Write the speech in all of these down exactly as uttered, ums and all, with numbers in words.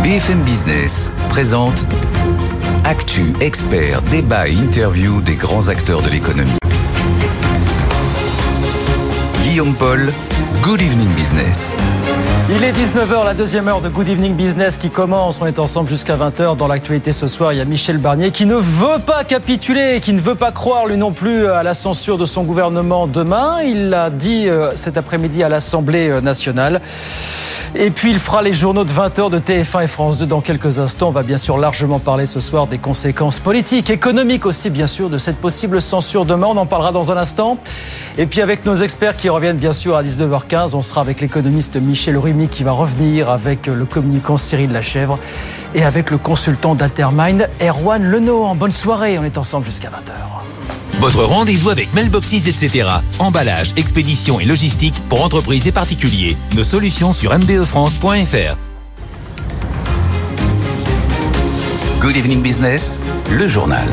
B F M Business présente Actu, experts, débat et interview des grands acteurs de l'économie. Guillaume Paul, Good Evening Business. Il est dix-neuf heures, la deuxième heure de Good Evening Business qui commence. On est ensemble jusqu'à vingt heures. Dans l'actualité ce soir, il y a Michel Barnier qui ne veut pas capituler, qui ne veut pas croire lui non plus à la censure de son gouvernement demain. Il l'a dit euh, cet après-midi à l'Assemblée nationale. Et puis il fera les journaux de vingt heures de T F un et France deux dans quelques instants. On va bien sûr largement parler ce soir des conséquences politiques, économiques aussi bien sûr de cette possible censure demain. On en parlera dans un instant. Et puis avec nos experts qui reviennent bien sûr à dix-neuf heures quinze, on sera avec l'économiste Michel Rumi qui va revenir, avec le communicant Cyril Lachèvre et avec le consultant d'Altermind Erwan Lenohan. Bonne soirée, on est ensemble jusqu'à vingt heures. Votre rendez-vous avec Mailboxes, et cetera. Emballage, expédition et logistique pour entreprises et particuliers. Nos solutions sur m b e france point f r. Good Evening Business, le journal.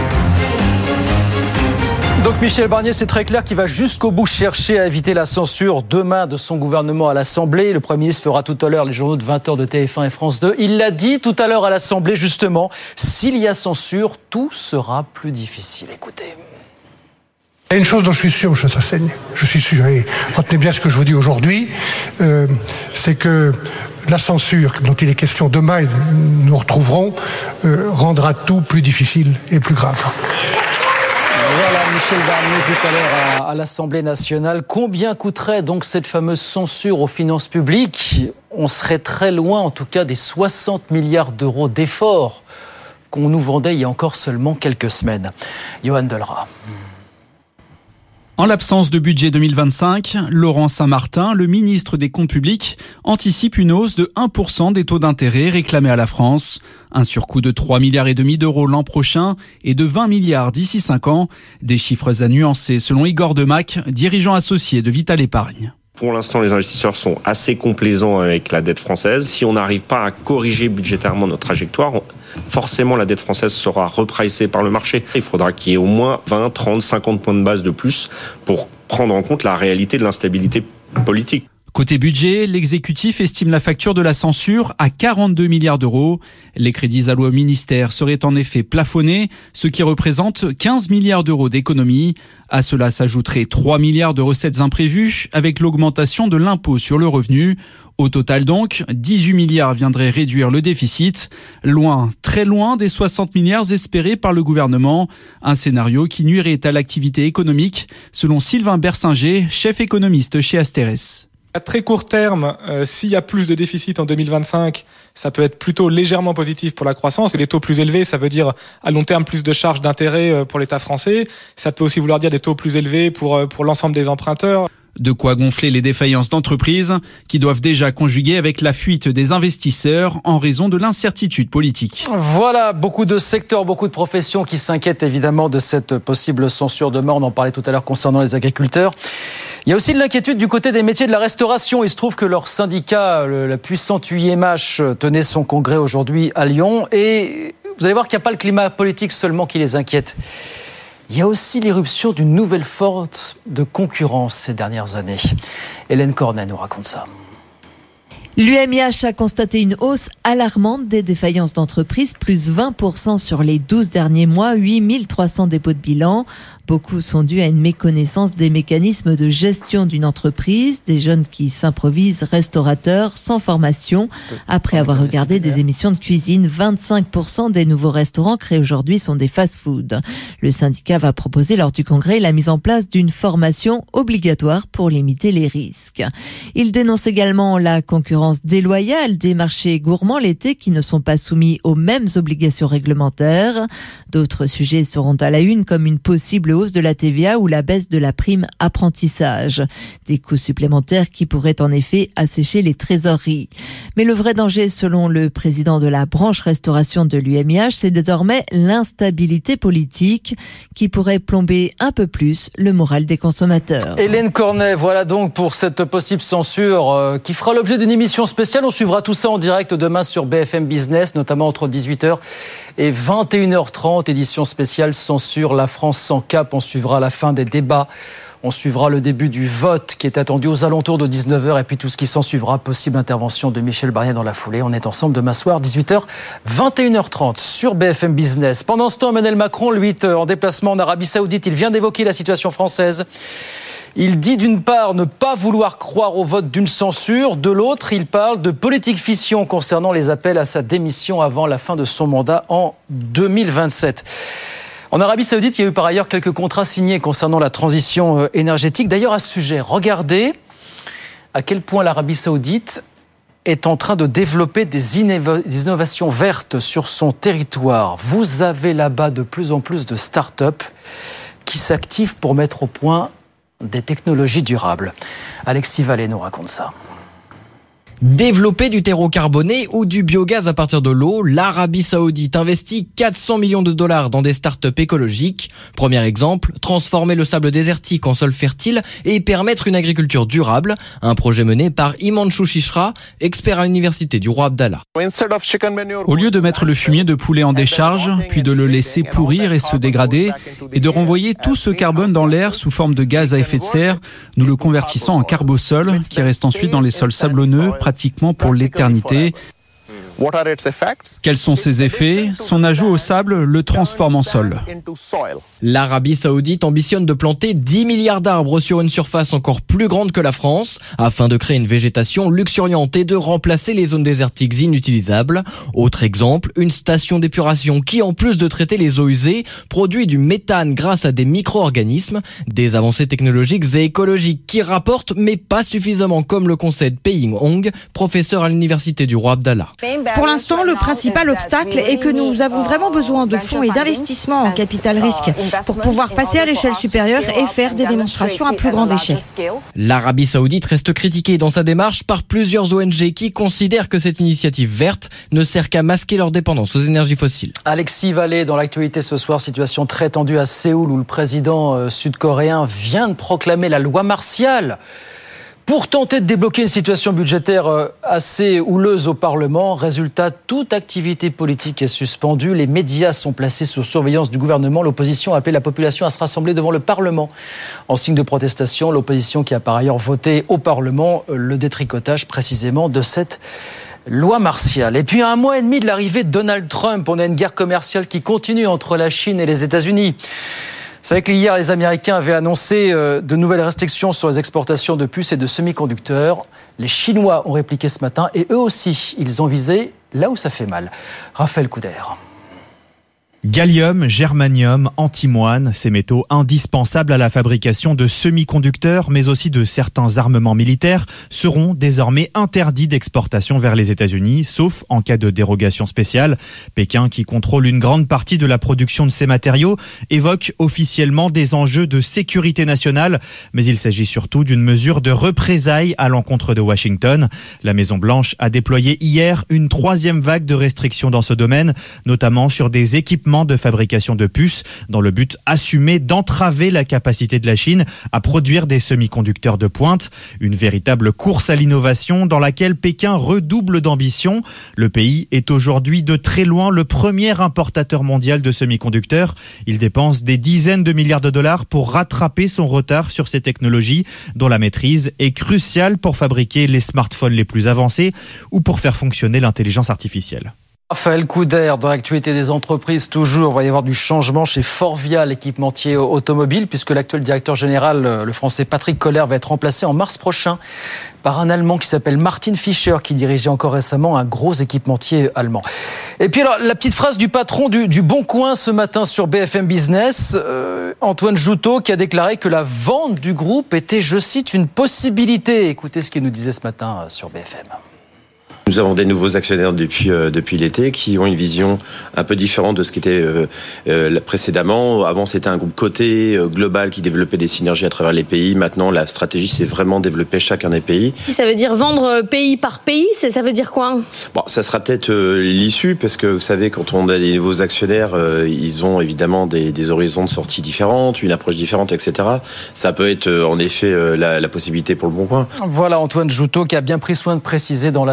Donc Michel Barnier, c'est très clair qu'il va jusqu'au bout chercher à éviter la censure demain de son gouvernement à l'Assemblée. Le Premier ministre fera tout à l'heure les journaux de vingt heures de T F un et France deux. Il l'a dit tout à l'heure à l'Assemblée justement, s'il y a censure, tout sera plus difficile. Écoutez. Il y a une chose dont je suis sûr, M. Sassaigne, je suis sûr, et retenez bien ce que je vous dis aujourd'hui, euh, c'est que la censure dont il est question demain, et nous retrouverons, euh, rendra tout plus difficile et plus grave. Voilà, Michel Barnier tout à l'heure à, à l'Assemblée nationale. Combien coûterait donc cette fameuse censure aux finances publiques ? On serait très loin, en tout cas, des soixante milliards d'euros d'efforts qu'on nous vendait il y a encore seulement quelques semaines. Johan Delra. En l'absence de budget deux mille vingt-cinq, Laurent Saint-Martin, le ministre des Comptes publics, anticipe une hausse de un pour cent des taux d'intérêt réclamés à la France. Un surcoût de trois milliards et demi d'euros l'an prochain et de vingt milliards d'ici cinq ans. Des chiffres à nuancer selon Igor Demac, dirigeant associé de Vital Épargne. Pour l'instant, les investisseurs sont assez complaisants avec la dette française. Si on n'arrive pas à corriger budgétairement notre trajectoire, forcément la dette française sera repricée par le marché. Il faudra qu'il y ait au moins vingt, trente, cinquante points de base de plus pour prendre en compte la réalité de l'instabilité politique. Côté budget, l'exécutif estime la facture de la censure à quarante-deux milliards d'euros. Les crédits alloués au ministère seraient en effet plafonnés, ce qui représente quinze milliards d'euros d'économies. À cela s'ajouteraient trois milliards de recettes imprévues avec l'augmentation de l'impôt sur le revenu. Au total donc, dix-huit milliards viendraient réduire le déficit. Loin, très loin des soixante milliards espérés par le gouvernement. Un scénario qui nuirait à l'activité économique, selon Sylvain Bersinger, chef économiste chez Asterès. À très court terme, euh, s'il y a plus de déficit en deux mille vingt-cinq, ça peut être plutôt légèrement positif pour la croissance. Les taux plus élevés, ça veut dire à long terme plus de charges d'intérêt pour l'État français. Ça peut aussi vouloir dire des taux plus élevés pour, pour l'ensemble des emprunteurs. De quoi gonfler les défaillances d'entreprises qui doivent déjà conjuguer avec la fuite des investisseurs en raison de l'incertitude politique. Voilà, beaucoup de secteurs, beaucoup de professions qui s'inquiètent évidemment de cette possible censure demain. On en parlait tout à l'heure concernant les agriculteurs. Il y a aussi de l'inquiétude du côté des métiers de la restauration. Il se trouve que leur syndicat, le, la puissante U I M H, tenait son congrès aujourd'hui à Lyon. Et vous allez voir qu'il n'y a pas le climat politique seulement qui les inquiète. Il y a aussi l'irruption d'une nouvelle force de concurrence ces dernières années. Hélène Cornet nous raconte ça. L'U M I H a constaté une hausse alarmante des défaillances d'entreprises, plus vingt pour cent sur les douze derniers mois, huit mille trois cents dépôts de bilan. Beaucoup sont dus à une méconnaissance des mécanismes de gestion d'une entreprise, des jeunes qui s'improvisent restaurateurs sans formation. Après avoir regardé des émissions de cuisine, vingt-cinq pour cent des nouveaux restaurants créés aujourd'hui sont des fast-food. Le syndicat va proposer lors du congrès la mise en place d'une formation obligatoire pour limiter les risques. Il dénonce également la concurrence déloyale des marchés gourmands l'été qui ne sont pas soumis aux mêmes obligations réglementaires. D'autres sujets seront à la une comme une possible hausse de la T V A ou la baisse de la prime apprentissage. Des coûts supplémentaires qui pourraient en effet assécher les trésoreries. Mais le vrai danger, selon le président de la branche restauration de l'U M I H, c'est désormais l'instabilité politique qui pourrait plomber un peu plus le moral des consommateurs. Hélène Cornet, voilà donc pour cette possible censure euh, qui fera l'objet d'une émission spéciale. On suivra tout ça en direct demain sur B F M Business, notamment entre dix-huit heures et vingt et une heures trente, édition spéciale censure la France sans cap. On suivra la fin des débats On suivra le début du vote qui est attendu aux alentours de dix-neuf heures et puis tout ce qui s'en suivra. Possible intervention de Michel Barnier dans la foulée. On est ensemble demain soir, dix-huit heures, vingt et une heures trente sur B F M Business. Pendant ce temps, Emmanuel Macron, lui, est en déplacement en Arabie Saoudite. Il vient d'évoquer la situation française. Il dit d'une part ne pas vouloir croire au vote d'une censure, de l'autre il parle de politique fiction concernant les appels à sa démission avant la fin de son mandat en deux mille vingt-sept. En Arabie Saoudite, il y a eu par ailleurs quelques contrats signés concernant la transition énergétique. D'ailleurs à ce sujet, regardez à quel point l'Arabie Saoudite est en train de développer des innovations vertes sur son territoire. Vous avez là-bas de plus en plus de start-up qui s'activent pour mettre au point des technologies durables. Alexis Vallée nous raconte ça. Développer du terreau carboné ou du biogaz à partir de l'eau, l'Arabie Saoudite investit quatre cents millions de dollars dans des startups écologiques. Premier exemple, transformer le sable désertique en sol fertile et permettre une agriculture durable. Un projet mené par Himanshu Shishra, expert à l'université du roi Abdallah. Au lieu de mettre le fumier de poulet en décharge, puis de le laisser pourrir et se dégrader, et de renvoyer tout ce carbone dans l'air sous forme de gaz à effet de serre, nous le convertissons en carbosol, qui reste ensuite dans les sols sablonneux, pratiquement pour l'éternité. Quels sont ses effets ? Son ajout au sable le transforme en sol. L'Arabie Saoudite ambitionne de planter dix milliards d'arbres sur une surface encore plus grande que la France, afin de créer une végétation luxuriante et de remplacer les zones désertiques inutilisables. Autre exemple, une station d'épuration qui, en plus de traiter les eaux usées, produit du méthane grâce à des micro-organismes. Des avancées technologiques et écologiques qui rapportent, mais pas suffisamment, comme le concède Pei Hong, professeur à l'université du roi Abdallah. Pour l'instant, le principal obstacle est que nous avons vraiment besoin de fonds et d'investissements en capital risque pour pouvoir passer à l'échelle supérieure et faire des démonstrations à plus grande échelle. L'Arabie Saoudite reste critiquée dans sa démarche par plusieurs O N G qui considèrent que cette initiative verte ne sert qu'à masquer leur dépendance aux énergies fossiles. Alexis Vallée, dans l'actualité ce soir, situation très tendue à Séoul où le président sud-coréen vient de proclamer la loi martiale pour tenter de débloquer une situation budgétaire assez houleuse au Parlement. Résultat, toute activité politique est suspendue. Les médias sont placés sous surveillance du gouvernement. L'opposition a appelé la population à se rassembler devant le Parlement en signe de protestation. L'opposition qui a par ailleurs voté au Parlement le détricotage précisément de cette loi martiale. Et puis à un mois et demi de l'arrivée de Donald Trump, on a une guerre commerciale qui continue entre la Chine et les États-Unis. C'est vrai qu'hier, les Américains avaient annoncé de nouvelles restrictions sur les exportations de puces et de semi-conducteurs. Les Chinois ont répliqué ce matin et eux aussi, ils ont visé là où ça fait mal. Raphaël Couder. Gallium, germanium, antimoine, ces métaux indispensables à la fabrication de semi-conducteurs, mais aussi de certains armements militaires, seront désormais interdits d'exportation vers les États-Unis, sauf en cas de dérogation spéciale. Pékin, qui contrôle une grande partie de la production de ces matériaux, évoque officiellement des enjeux de sécurité nationale, mais il s'agit surtout d'une mesure de représailles à l'encontre de Washington. La Maison-Blanche a déployé hier une troisième vague de restrictions dans ce domaine, notamment sur des équipements de fabrication de puces, dans le but assumé d'entraver la capacité de la Chine à produire des semi-conducteurs de pointe. Une véritable course à l'innovation dans laquelle Pékin redouble d'ambition. Le pays est aujourd'hui de très loin le premier importateur mondial de semi-conducteurs. Il dépense des dizaines de milliards de dollars pour rattraper son retard sur ces technologies, dont la maîtrise est cruciale pour fabriquer les smartphones les plus avancés ou pour faire fonctionner l'intelligence artificielle. Raphaël Couder, dans l'actualité des entreprises, toujours, il va y avoir du changement chez Forvia, l'équipementier automobile, puisque l'actuel directeur général, le français Patrick Koller, va être remplacé en mars prochain par un Allemand qui s'appelle Martin Fischer, qui dirigeait encore récemment un gros équipementier allemand. Et puis alors, la petite phrase du patron du, du Bon Coin ce matin sur B F M Business, euh, Antoine Joutot, qui a déclaré que la vente du groupe était, je cite, une possibilité. Écoutez ce qu'il nous disait ce matin sur B F M. Nous avons des nouveaux actionnaires depuis euh, depuis l'été qui ont une vision un peu différente de ce qui était euh, euh, précédemment. Avant, c'était un groupe coté euh, global qui développait des synergies à travers les pays. Maintenant, la stratégie, c'est vraiment développer chacun des pays. Ça veut dire vendre pays par pays, ça veut dire quoi ? Bon, ça sera peut-être euh, l'issue, parce que vous savez, quand on a des nouveaux actionnaires, euh, ils ont évidemment des, des horizons de sortie différentes, une approche différente, et cetera. Ça peut être euh, en effet euh, la, la possibilité pour le Bon Coin. Voilà Antoine Joutot qui a bien pris soin de préciser dans la journée à la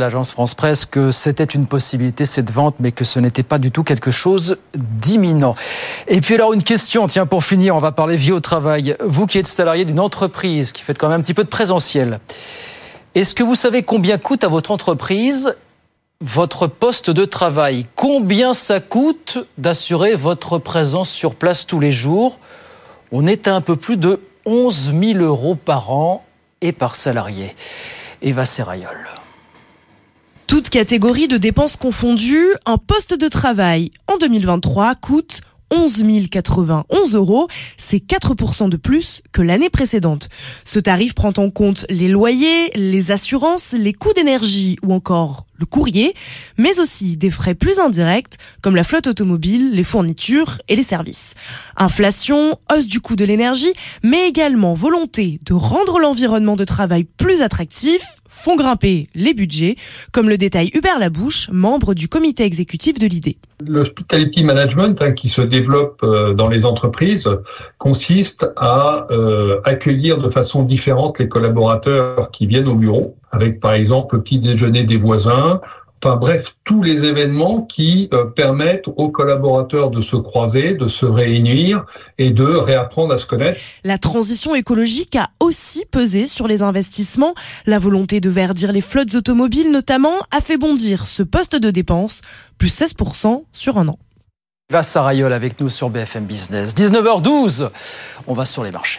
l'agence France Presse que c'était une possibilité cette vente, mais que ce n'était pas du tout quelque chose d'imminent. Et puis alors une question, tiens pour finir, on va parler vie au travail. Vous qui êtes salarié d'une entreprise, qui faites quand même un petit peu de présentiel, est-ce que vous savez combien coûte à votre entreprise votre poste de travail? Combien ça coûte d'assurer votre présence sur place tous les jours? On est à un peu plus de onze mille euros par an et par salarié. Eva Serrayol. Toutes catégories de dépenses confondues, un poste de travail en deux mille vingt-trois coûte onze mille quatre-vingt-onze euros, c'est quatre pour cent de plus que l'année précédente. Ce tarif prend en compte les loyers, les assurances, les coûts d'énergie ou encore le courrier, mais aussi des frais plus indirects comme la flotte automobile, les fournitures et les services. Inflation, hausse du coût de l'énergie, mais également volonté de rendre l'environnement de travail plus attractif, font grimper les budgets, comme le détaille Hubert Labouche, membre du comité exécutif de l'I D. L'hospitality management hein, qui se développe euh, dans les entreprises consiste à euh, accueillir de façon différente les collaborateurs qui viennent au bureau, avec par exemple le petit déjeuner des voisins, enfin bref, tous les événements qui euh, permettent aux collaborateurs de se croiser, de se réunir et de réapprendre à se connaître. La transition écologique a aussi pesé sur les investissements. La volonté de verdir les flottes automobiles notamment a fait bondir ce poste de dépense, plus seize pour cent sur un an. Eva Serrayol avec nous sur B F M Business. dix-neuf heures douze, on va sur les marchés.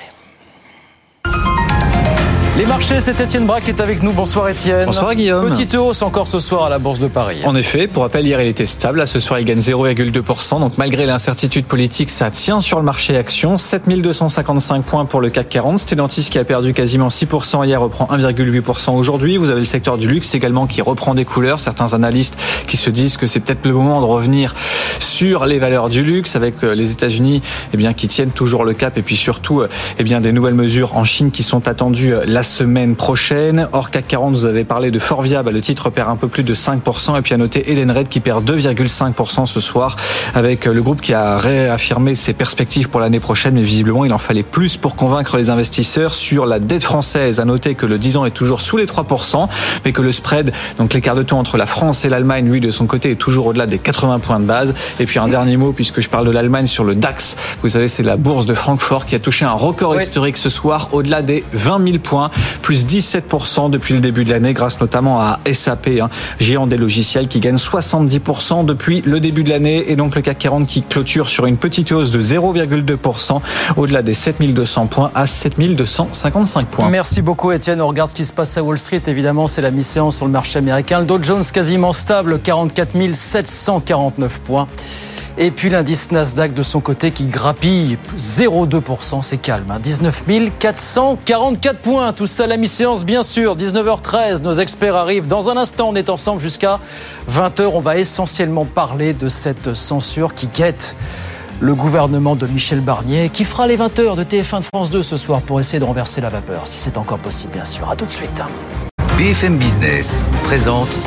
Les marchés, c'est Étienne Braque qui est avec nous. Bonsoir Étienne. Bonsoir Guillaume. Petite hausse encore ce soir à la Bourse de Paris. En effet, pour rappel, hier il était stable. Là, ce soir, il gagne zéro virgule deux pour cent. Donc malgré l'incertitude politique, ça tient sur le marché actions. sept mille deux cent cinquante-cinq points pour le C A C quarante. Stellantis qui a perdu quasiment six pour cent hier reprend un virgule huit pour cent aujourd'hui. Vous avez le secteur du luxe également qui reprend des couleurs. Certains analystes qui se disent que c'est peut-être le moment de revenir sur les valeurs du luxe avec les États-Unis eh bien, qui tiennent toujours le cap et puis surtout eh bien, des nouvelles mesures en Chine qui sont attendues la semaine prochaine. Hors C A C quarante, vous avez parlé de Forvia, bah, le titre perd un peu plus de cinq pour cent et puis à noter Edenred qui perd deux virgule cinq pour cent ce soir avec le groupe qui a réaffirmé ses perspectives pour l'année prochaine, mais visiblement il en fallait plus pour convaincre les investisseurs sur la dette française. À noter que le dix ans est toujours sous les trois pour cent, mais que le spread, donc l'écart de taux entre la France et l'Allemagne, lui de son côté est toujours au-delà des quatre-vingts points de base. Et puis un dernier mot, puisque je parle de l'Allemagne, sur le DAX, vous savez c'est la bourse de Francfort qui a touché un record oui. historique ce soir, au-delà des vingt mille points, plus dix-sept pour cent depuis le début de l'année, grâce notamment à S A P, hein, géant des logiciels qui gagne soixante-dix pour cent depuis le début de l'année, et donc le C A C quarante qui clôture sur une petite hausse de zéro virgule deux pour cent, au-delà des sept mille deux cents points à sept mille deux cent cinquante-cinq points. Merci beaucoup Étienne. On regarde ce qui se passe à Wall Street, évidemment c'est la mi-séance sur le marché américain. Le Dow Jones quasiment stable, quarante-quatre mille sept cent quarante-neuf points. Et puis l'indice Nasdaq de son côté qui grappille zéro virgule deux pour cent, c'est calme, hein, dix-neuf mille quatre cent quarante-quatre points. Tout ça à la mi-séance bien sûr, dix-neuf heures treize, nos experts arrivent. Dans un instant, on est ensemble jusqu'à vingt heures. On va essentiellement parler de cette censure qui guette le gouvernement de Michel Barnier, qui fera les vingt heures de T F un de France deux ce soir pour essayer de renverser la vapeur, si c'est encore possible bien sûr. À tout de suite. B F M Business présente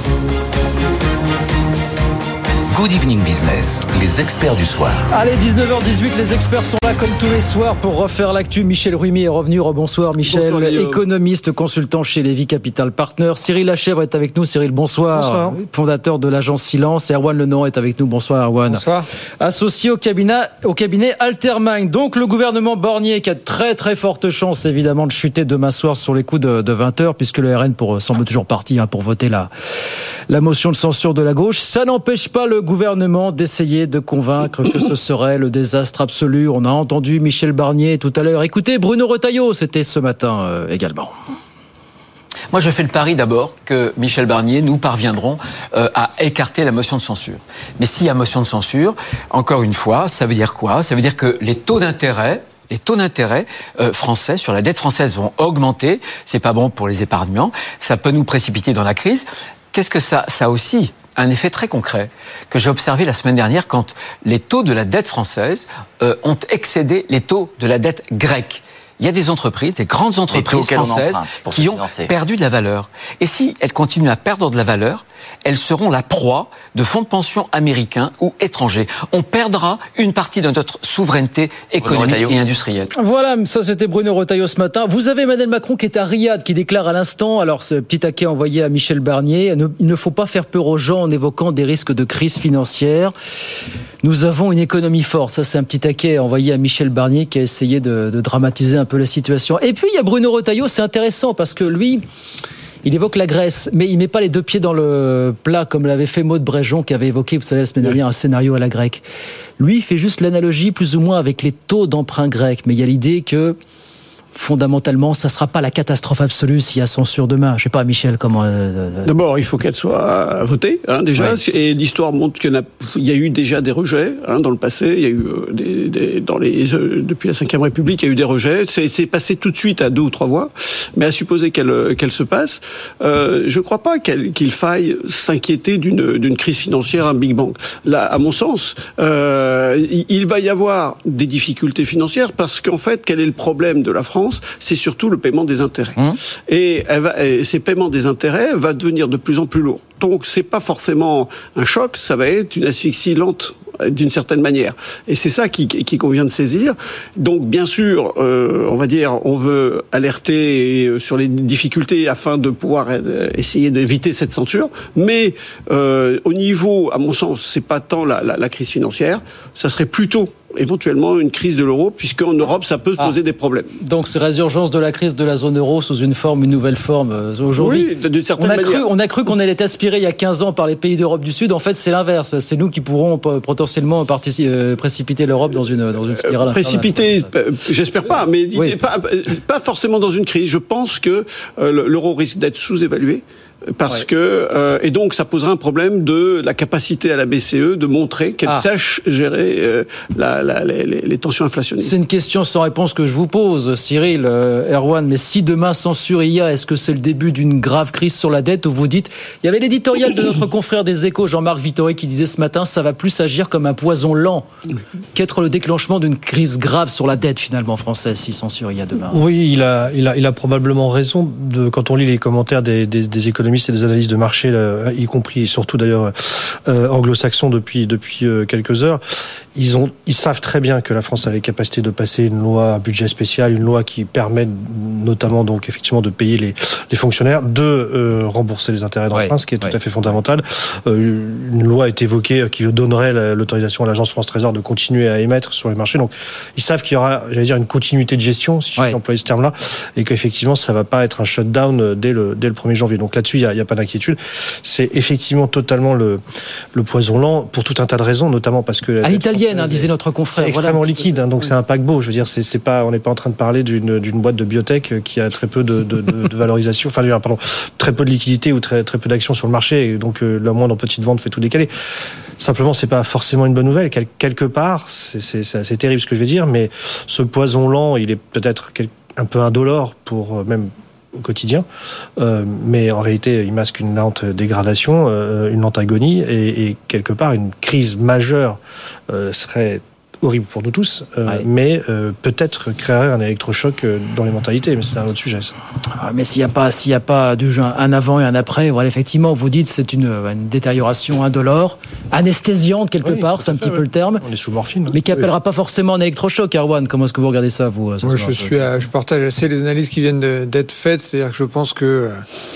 Good Evening Business, les experts du soir. Allez, dix-neuf heures dix-huit, les experts sont là comme tous les soirs pour refaire l'actu. Michel Rumi est revenu. Rebonsoir Michel, bonsoir, économiste, consultant chez Lévy Capital Partners. Cyril Lachèvre est avec nous. Cyril, bonsoir. Bonsoir. Fondateur de l'agence Silence. Erwan Lenon est avec nous. Bonsoir Erwan. Bonsoir. Associé au cabinet, au cabinet Altermind. Donc le gouvernement Barnier qui a de très très fortes chances évidemment de chuter demain soir sur les coups de, de vingt heures, puisque le R N pour, semble toujours parti hein, pour voter la, la motion de censure de la gauche. Ça n'empêche pas le gouvernement d'essayer de convaincre que ce serait le désastre absolu. On a entendu Michel Barnier tout à l'heure. Écoutez, Bruno Retailleau, c'était ce matin euh, également. Moi, je fais le pari d'abord que Michel Barnier, nous parviendrons euh, à écarter la motion de censure. Mais s'il y a motion de censure, encore une fois, ça veut dire quoi ? Ça veut dire que les taux d'intérêt Les taux d'intérêt euh, français sur la dette française vont augmenter. C'est pas bon pour les épargnants. Ça peut nous précipiter dans la crise. Qu'est-ce que ça, ça aussi un effet très concret que j'ai observé la semaine dernière quand les taux de la dette française euh, ont excédé les taux de la dette grecque. il y a des entreprises, des grandes entreprises françaises qui ont perdu de la valeur. Et si elles continuent à perdre de la valeur, elles seront la proie de fonds de pension américains ou étrangers. On perdra une partie de notre souveraineté économique et industrielle. Voilà, ça c'était Bruno Retailleau ce matin. Vous avez Emmanuel Macron qui est à Riyad, qui déclare à l'instant, alors ce petit taquet envoyé à Michel Barnier, il ne faut pas faire peur aux gens en évoquant des risques de crise financière. Nous avons une économie forte. Ça, c'est un petit taquet envoyé à Michel Barnier qui a essayé de, de dramatiser un peu la situation. Et puis, il y a Bruno Retailleau, c'est intéressant parce que lui, il évoque la Grèce, mais il met pas les deux pieds dans le plat comme l'avait fait Maud Bréjon qui avait évoqué, vous savez, la semaine dernière, un scénario à la grecque. Lui, il fait juste l'analogie plus ou moins avec les taux d'emprunt grecs, mais il y a l'idée que fondamentalement, ça ne sera pas la catastrophe absolue s'il y a censure demain. Je ne sais pas, Michel, comment... Euh... D'abord, il faut qu'elle soit votée, hein, déjà. Ouais. Et l'histoire montre qu'il y, a, il y a eu déjà des rejets hein, dans le passé. Il y a eu des, des, dans les, euh, depuis la cinquième République, il y a eu des rejets. C'est, c'est passé tout de suite à deux ou trois voix. Mais à supposer qu'elle, qu'elle se passe, euh, je ne crois pas qu'elle, qu'il faille s'inquiéter d'une, d'une crise financière, un Big Bang. Là, à mon sens, euh, il va y avoir des difficultés financières parce qu'en fait, quel est le problème de la France ? C'est surtout le paiement des intérêts. Mmh. Et, elle va, et ces paiements des intérêts va devenir de plus en plus lourds. Donc, c'est pas forcément un choc, ça va être une asphyxie lente d'une certaine manière. Et c'est ça qui, qui convient de saisir. Donc, bien sûr, euh, on va dire, on veut alerter sur les difficultés afin de pouvoir essayer d'éviter cette censure. Mais euh, au niveau, à mon sens, c'est pas tant la, la, la crise financière, ça serait plutôt éventuellement une crise de l'euro, puisqu'en Europe, ça peut se poser ah. des problèmes. Donc, c'est résurgence de la crise de la zone euro sous une forme, une nouvelle forme aujourd'hui. Oui, d'une certaine on a manière. Cru, on a cru qu'on allait aspirer il y a quinze ans par les pays d'Europe du Sud. En fait, c'est l'inverse. C'est nous qui pourrons potentiellement participer, précipiter l'Europe dans une, dans une spirale. Euh, précipiter, j'espère pas, mais oui. pas, pas forcément dans une crise. Je pense que euh, l'euro risque d'être sous-évalué. Parce ouais. que euh, et donc ça posera un problème de la capacité à la B C E de montrer qu'elle ah. sache gérer euh, la, la, les, les tensions inflationnistes. C'est une question sans réponse que je vous pose, Cyril, euh, Erwan. Mais si demain censure il y a, est-ce que c'est le début d'une grave crise sur la dette où vous dites, il y avait l'éditorial de notre confrère des Échos, Jean-Marc Vittori, qui disait ce matin, ça va plus agir comme un poison lent qu'être le déclenchement d'une crise grave sur la dette finalement française si censure il y a demain. Oui, il a, il a, il a probablement raison de quand on lit les commentaires des, des, des économistes et des analyses de marché, là, y compris et surtout d'ailleurs euh, anglo-saxons depuis depuis euh, quelques heures, ils ont ils savent très bien que la France a les capacités de passer une loi à budget spécial, une loi qui permet notamment donc effectivement de payer les les fonctionnaires, de euh, rembourser les intérêts d'emprunt, ouais, ce qui est tout ouais. à fait fondamental. Euh, une loi est évoquée qui donnerait l'autorisation à l'agence France Trésor de continuer à émettre sur les marchés. Donc ils savent qu'il y aura, j'allais dire, une continuité de gestion, si je ouais. peux employer ce terme-là, et qu'effectivement ça va pas être un shutdown dès le dès le premier janvier. Donc là-dessus il y a, il y a pas d'inquiétude. C'est effectivement totalement le le poison lent pour tout un tas de raisons, notamment parce que à l'italienne, hein, disait notre confrère. C'est extrêmement voilà. liquide, hein, donc oui. c'est un paquebot. Je veux dire, c'est c'est pas, on n'est pas en train de parler d'une d'une boîte de biotech qui a très peu de de, de, de valorisation, enfin pardon, très peu de liquidité ou très très peu d'action sur le marché, et donc euh, la moindre petite vente fait tout décaler. Simplement, c'est pas forcément une bonne nouvelle. Quel, quelque part, c'est c'est c'est assez terrible ce que je vais dire, mais ce poison lent, il est peut-être un peu indolore pour euh, même au quotidien, euh, mais en réalité il masque une lente dégradation, euh, une lente agonie, et, et quelque part une crise majeure euh, serait horrible pour nous tous, euh, ouais. mais euh, peut-être créerait un électrochoc dans les mentalités, mais c'est un autre sujet. Ça. Ah, mais s'il n'y a pas, s'il y a pas du genre un avant et un après, voilà, effectivement, vous dites c'est une, une détérioration indolore, anesthésiante quelque oui, part, c'est un fait, petit ouais. peu le terme. On est sous morphine. Mais qui appellera oui. pas forcément un électrochoc, Erwan. Comment est-ce que vous regardez ça, vous? Moi, je suis, à, je partage assez les analyses qui viennent de, d'être faites, c'est-à-dire que je pense que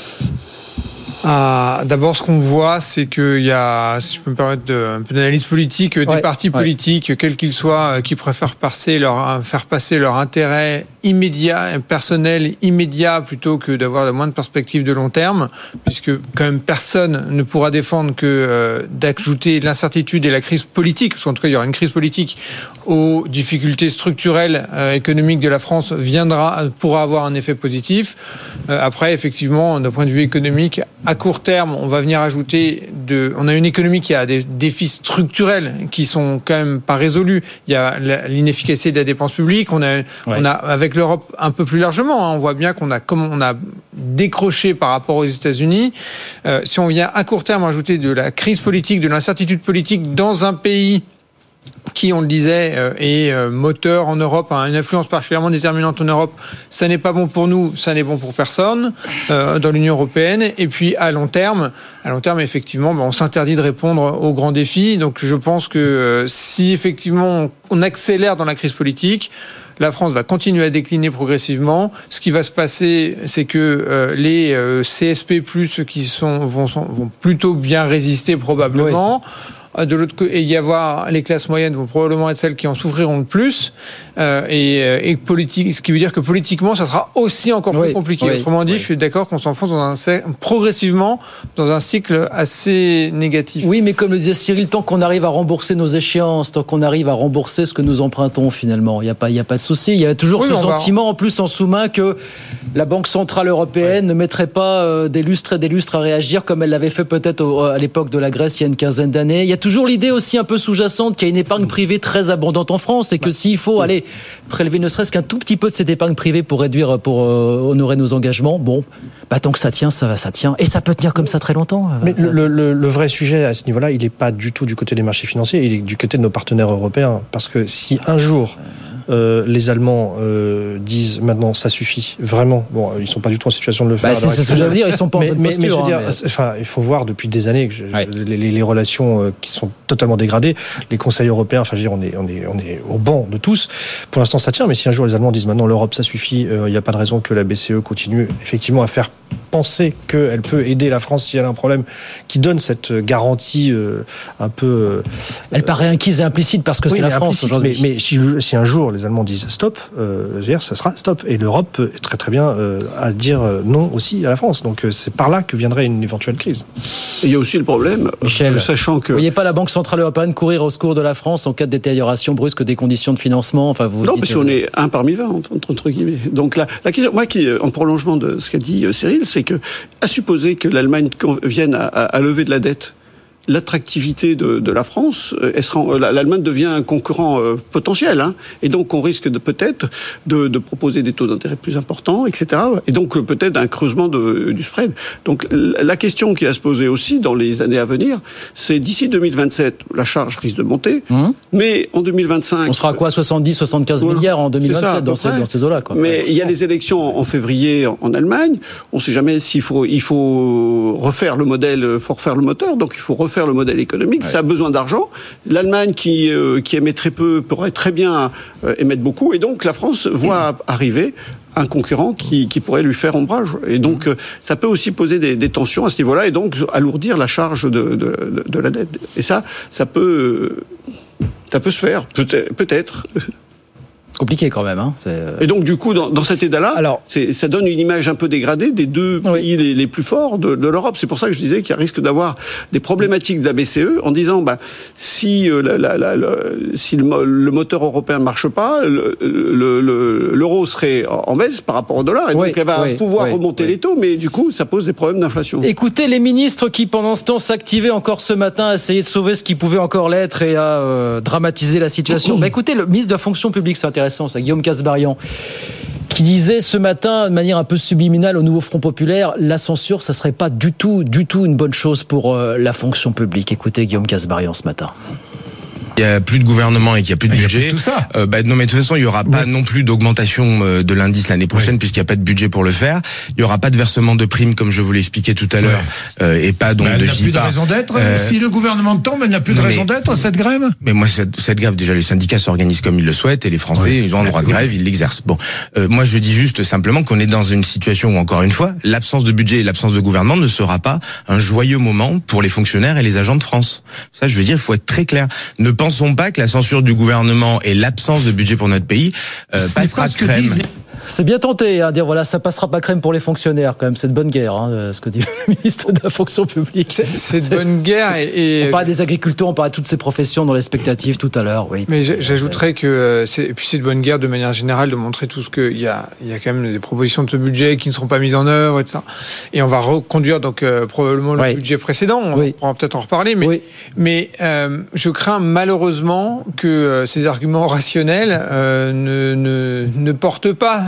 Ah, d'abord, ce qu'on voit, c'est qu'il y a, si je peux me permettre, de, un peu d'analyse politique, des ouais, partis politiques, ouais. quels qu'ils soient, qui préfèrent passer leur, faire passer leur intérêt immédiat, personnel immédiat, plutôt que d'avoir la moindre perspective de long terme, puisque quand même personne ne pourra défendre que euh, d'ajouter l'incertitude et la crise politique, parce qu'en tout cas il y aura une crise politique aux difficultés structurelles euh, économiques de la France viendra, pourra avoir un effet positif. Euh, après, effectivement, d'un point de vue économique, à court terme, on va venir ajouter de, on a une économie qui a des défis structurels qui sont quand même pas résolus. Il y a l'inefficacité de la dépense publique. On a, ouais. on a, avec l'Europe un peu plus largement, hein, on voit bien qu'on a, comme on a décroché par rapport aux États-Unis. Euh, si on vient à court terme ajouter de la crise politique, de l'incertitude politique dans un pays qui, on le disait, est moteur en Europe, a une influence particulièrement déterminante en Europe. Ça n'est pas bon pour nous, ça n'est bon pour personne euh, dans l'Union européenne. Et puis à long terme, à long terme, effectivement, on s'interdit de répondre aux grands défis. Donc je pense que euh, si effectivement on accélère dans la crise politique, la France va continuer à décliner progressivement. Ce qui va se passer, c'est que euh, les euh, C S P plus, ceux qui sont, vont, vont plutôt bien résister probablement. Oui. De l'autre côté, il y avoir les classes moyennes vont probablement être celles qui en souffriront le plus, euh, et, et politique, ce qui veut dire que politiquement, ça sera aussi encore oui, plus compliqué. Oui, Autrement dit, oui. je suis d'accord qu'on s'enfonce dans un progressivement dans un cycle assez négatif. Oui, mais comme le disait Cyril, tant qu'on arrive à rembourser nos échéances, tant qu'on arrive à rembourser ce que nous empruntons, finalement, il y a pas, il y a pas de souci. Il y a toujours oui, ce sentiment, va... en plus en sous-main, que la Banque centrale européenne oui. ne mettrait pas euh, des lustres et des lustres à réagir comme elle l'avait fait peut-être au, à l'époque de la Grèce il y a une quinzaine d'années. Il y a toujours l'idée aussi un peu sous-jacente qu'il y a une épargne privée très abondante en France et que s'il faut aller prélever ne serait-ce qu'un tout petit peu de cette épargne privée pour réduire, pour euh, honorer nos engagements, bon, bah, tant que ça tient, ça va, ça tient. Et ça peut tenir comme ça très longtemps. Mais le, le, le vrai sujet à ce niveau-là, il n'est pas du tout du côté des marchés financiers, il est du côté de nos partenaires européens. Parce que si un jour... Euh, les Allemands euh, disent maintenant ça suffit vraiment. Bon, ils sont pas du tout en situation de le faire. Bah, c'est, c'est ce que je veux dire. Ils sont pas en bonne posture. Mais, mais je veux dire, hein, mais... enfin, il faut voir depuis des années que je, ouais. les, les, les relations euh, qui sont totalement dégradées. Les conseils européens, enfin, je veux dire, on est, on est, on est au banc de tous. Pour l'instant, ça tient. Mais si un jour les Allemands disent maintenant l'Europe ça suffit, il euh, n'y a pas de raison que la B C E continue effectivement à faire penser qu'elle peut aider la France si elle a un problème, qui donne cette garantie euh, un peu... Euh, elle paraît inquise et implicite parce que oui, c'est la France aujourd'hui. Mais, mais si, si un jour les Allemands disent stop, euh, je veux dire, ça sera stop. Et l'Europe peut très très bien euh, à dire non aussi à la France. Donc euh, c'est par là que viendrait une éventuelle crise. Et il y a aussi le problème, Michel, euh, sachant que... Vous ne voyez pas la Banque Centrale Européenne courir au secours de la France en cas de détérioration brusque des conditions de financement, enfin, vous Non, dites... parce qu'on est un parmi vingt, entre, entre guillemets. Donc la, la question, moi, qui, en prolongement de ce qu'a dit Cyril, c'est que, à supposer que l'Allemagne vienne à, à, à lever de la dette, l'attractivité de, de la France, elle sera, l'Allemagne devient un concurrent euh, potentiel, hein, et donc on risque de, peut-être de, de proposer des taux d'intérêt plus importants, et cetera. Et donc peut-être un creusement de, du spread. Donc la question qui va se poser aussi dans les années à venir, c'est d'ici deux mille vingt-sept, la charge risque de monter, mmh. mais en deux mille vingt-cinq... On sera à quoi, soixante-dix, soixante-quinze voilà, milliards en deux mille vingt-sept ça, dans, ces, dans ces eaux-là, quoi. Mais il y a les élections en février en Allemagne, on ne sait jamais s'il faut, il faut refaire le modèle, il faut refaire le moteur, donc il faut refaire faire le modèle économique, ouais. ça a besoin d'argent. L'Allemagne qui, euh, qui émet très peu pourrait très bien euh, émettre beaucoup, et donc la France voit mmh. arriver un concurrent qui, qui pourrait lui faire ombrage. Et donc, euh, ça peut aussi poser des, des tensions à ce niveau-là, et donc alourdir la charge de, de, de, de la dette. Et ça, ça peut, ça peut se faire, peut-être. peut-être. Compliqué quand même. Hein. C'est... Et donc du coup, dans, dans cet état-là, alors, c'est, ça donne une image un peu dégradée des deux oui. pays les, les plus forts de, de l'Europe. C'est pour ça que je disais qu'il y a risque d'avoir des problématiques de la B C E en disant, bah, si, euh, la, la, la, la, si le, le moteur européen ne marche pas, le, le, le, l'euro serait en baisse par rapport au dollar, et oui, donc elle va oui, pouvoir oui, remonter oui. les taux, mais du coup, ça pose des problèmes d'inflation. Écoutez, les ministres qui, pendant ce temps, s'activaient encore ce matin à essayer de sauver ce qui pouvait encore l'être et à euh, dramatiser la situation. Bah, écoutez, le ministre de la fonction publique, c'est intéressant. Ça, Guillaume Kasbarian, qui disait ce matin, de manière un peu subliminale, au nouveau Front Populaire, la censure, ça serait pas du tout, du tout une bonne chose pour euh, la fonction publique. Écoutez Guillaume Kasbarian ce matin. Il y a plus de gouvernement et qu'il y a plus de budget. Plus de tout ça. Euh, bah, non, mais de toute façon, il y aura pas oui. non plus d'augmentation euh, de l'indice l'année prochaine oui. puisqu'il n'y a pas de budget pour le faire. Il y aura pas de versement de primes comme je vous l'ai expliqué tout à l'heure ouais. euh, et pas donc bah, de J I P A. Elle n'a plus de raison d'être. Euh, si le gouvernement tombe, elle n'a plus de non, raison mais, d'être cette grève. Mais moi, cette, cette grève, déjà, les syndicats s'organisent comme ils le souhaitent et les Français, oui. ils ont un droit de grève, ils l'exercent. Bon, euh, moi, je dis juste simplement qu'on est dans une situation où, encore une fois, l'absence de budget et l'absence de gouvernement ne sera pas un joyeux moment pour les fonctionnaires et les agents de France. Ça, je veux dire, il faut être très clair. Ne pensons pas que la censure du gouvernement et l'absence de budget pour notre pays euh, passera crème. Disait... C'est bien tenté à hein, dire voilà, ça passera pas crème pour les fonctionnaires quand même. C'est de bonne guerre, hein, ce que dit le ministre de la fonction publique. C'est, c'est de c'est... bonne guerre et, et on parle des agriculteurs, on parle de toutes ces professions dans l'expectative tout à l'heure. Oui. Mais j'ajouterais que euh, c'est et puis c'est de bonne guerre de manière générale de montrer tout ce que il y a il y a quand même des propositions de ce budget qui ne seront pas mises en œuvre et ça. Et on va reconduire donc euh, probablement le oui. budget précédent. On oui. pourra peut-être en reparler, mais oui. mais euh, je crains malheureusement que euh, ces arguments rationnels euh, ne, ne ne portent pas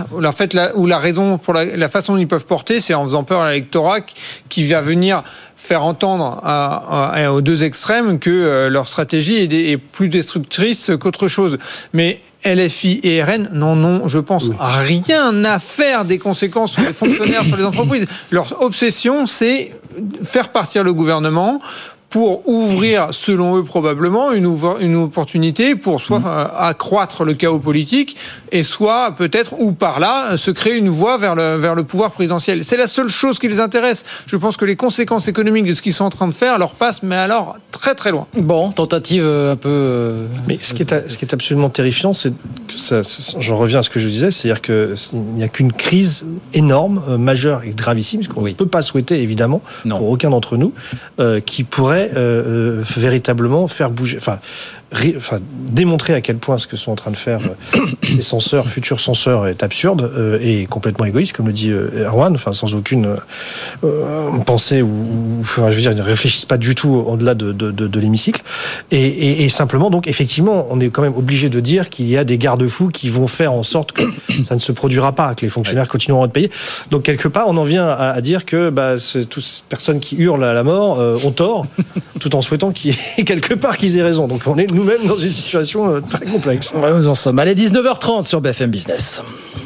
En fait, la, ou la raison pour la, la façon dont ils peuvent porter, c'est en faisant peur à l'électorat qui va venir faire entendre à, à, aux deux extrêmes que euh, leur stratégie est, est plus destructrice qu'autre chose. Mais L F I et R N n'en ont, je pense, oui. rien à faire des conséquences sur les fonctionnaires, sur les entreprises. Leur obsession, c'est faire partir le gouvernement pour ouvrir, selon eux probablement, une, ouvre, une opportunité pour soit mmh. accroître le chaos politique et soit peut-être, ou par là, se créer une voie vers le, vers le pouvoir présidentiel. C'est la seule chose qui les intéresse. Je pense que les conséquences économiques de ce qu'ils sont en train de faire leur passent, mais alors très très loin. Bon, tentative un peu... Mais ce qui est, ce qui est absolument terrifiant, c'est que ça, j'en reviens à ce que je disais, c'est-à-dire qu'il n'y a qu'une crise énorme, majeure et gravissime, ce qu'on oui. ne peut pas souhaiter évidemment, non. pour aucun d'entre nous, euh, qui pourrait Euh, euh, véritablement faire bouger, enfin, ré, enfin démontrer à quel point ce que sont en train de faire euh, ces censeurs, futurs censeurs, est absurde euh, et complètement égoïste, comme le dit euh, Erwan, enfin sans aucune euh, pensée ou, ou enfin, je veux dire, ils ne réfléchissent pas du tout au-delà de, de, de, de l'hémicycle. Et, et, et simplement, donc effectivement, on est quand même obligé de dire qu'il y a des garde-fous qui vont faire en sorte que ça ne se produira pas, que les fonctionnaires ouais. continueront à être payés. Donc quelque part, on en vient à, à dire que bah, c'est toutes ces personnes qui hurlent à la mort euh, ont tort. Tout en souhaitant qu'il y ait quelque part qu'ils aient raison. Donc on est nous-mêmes dans une situation euh, très complexe. Voilà, nous en sommes. Allez, dix-neuf heures trente sur B F M Business.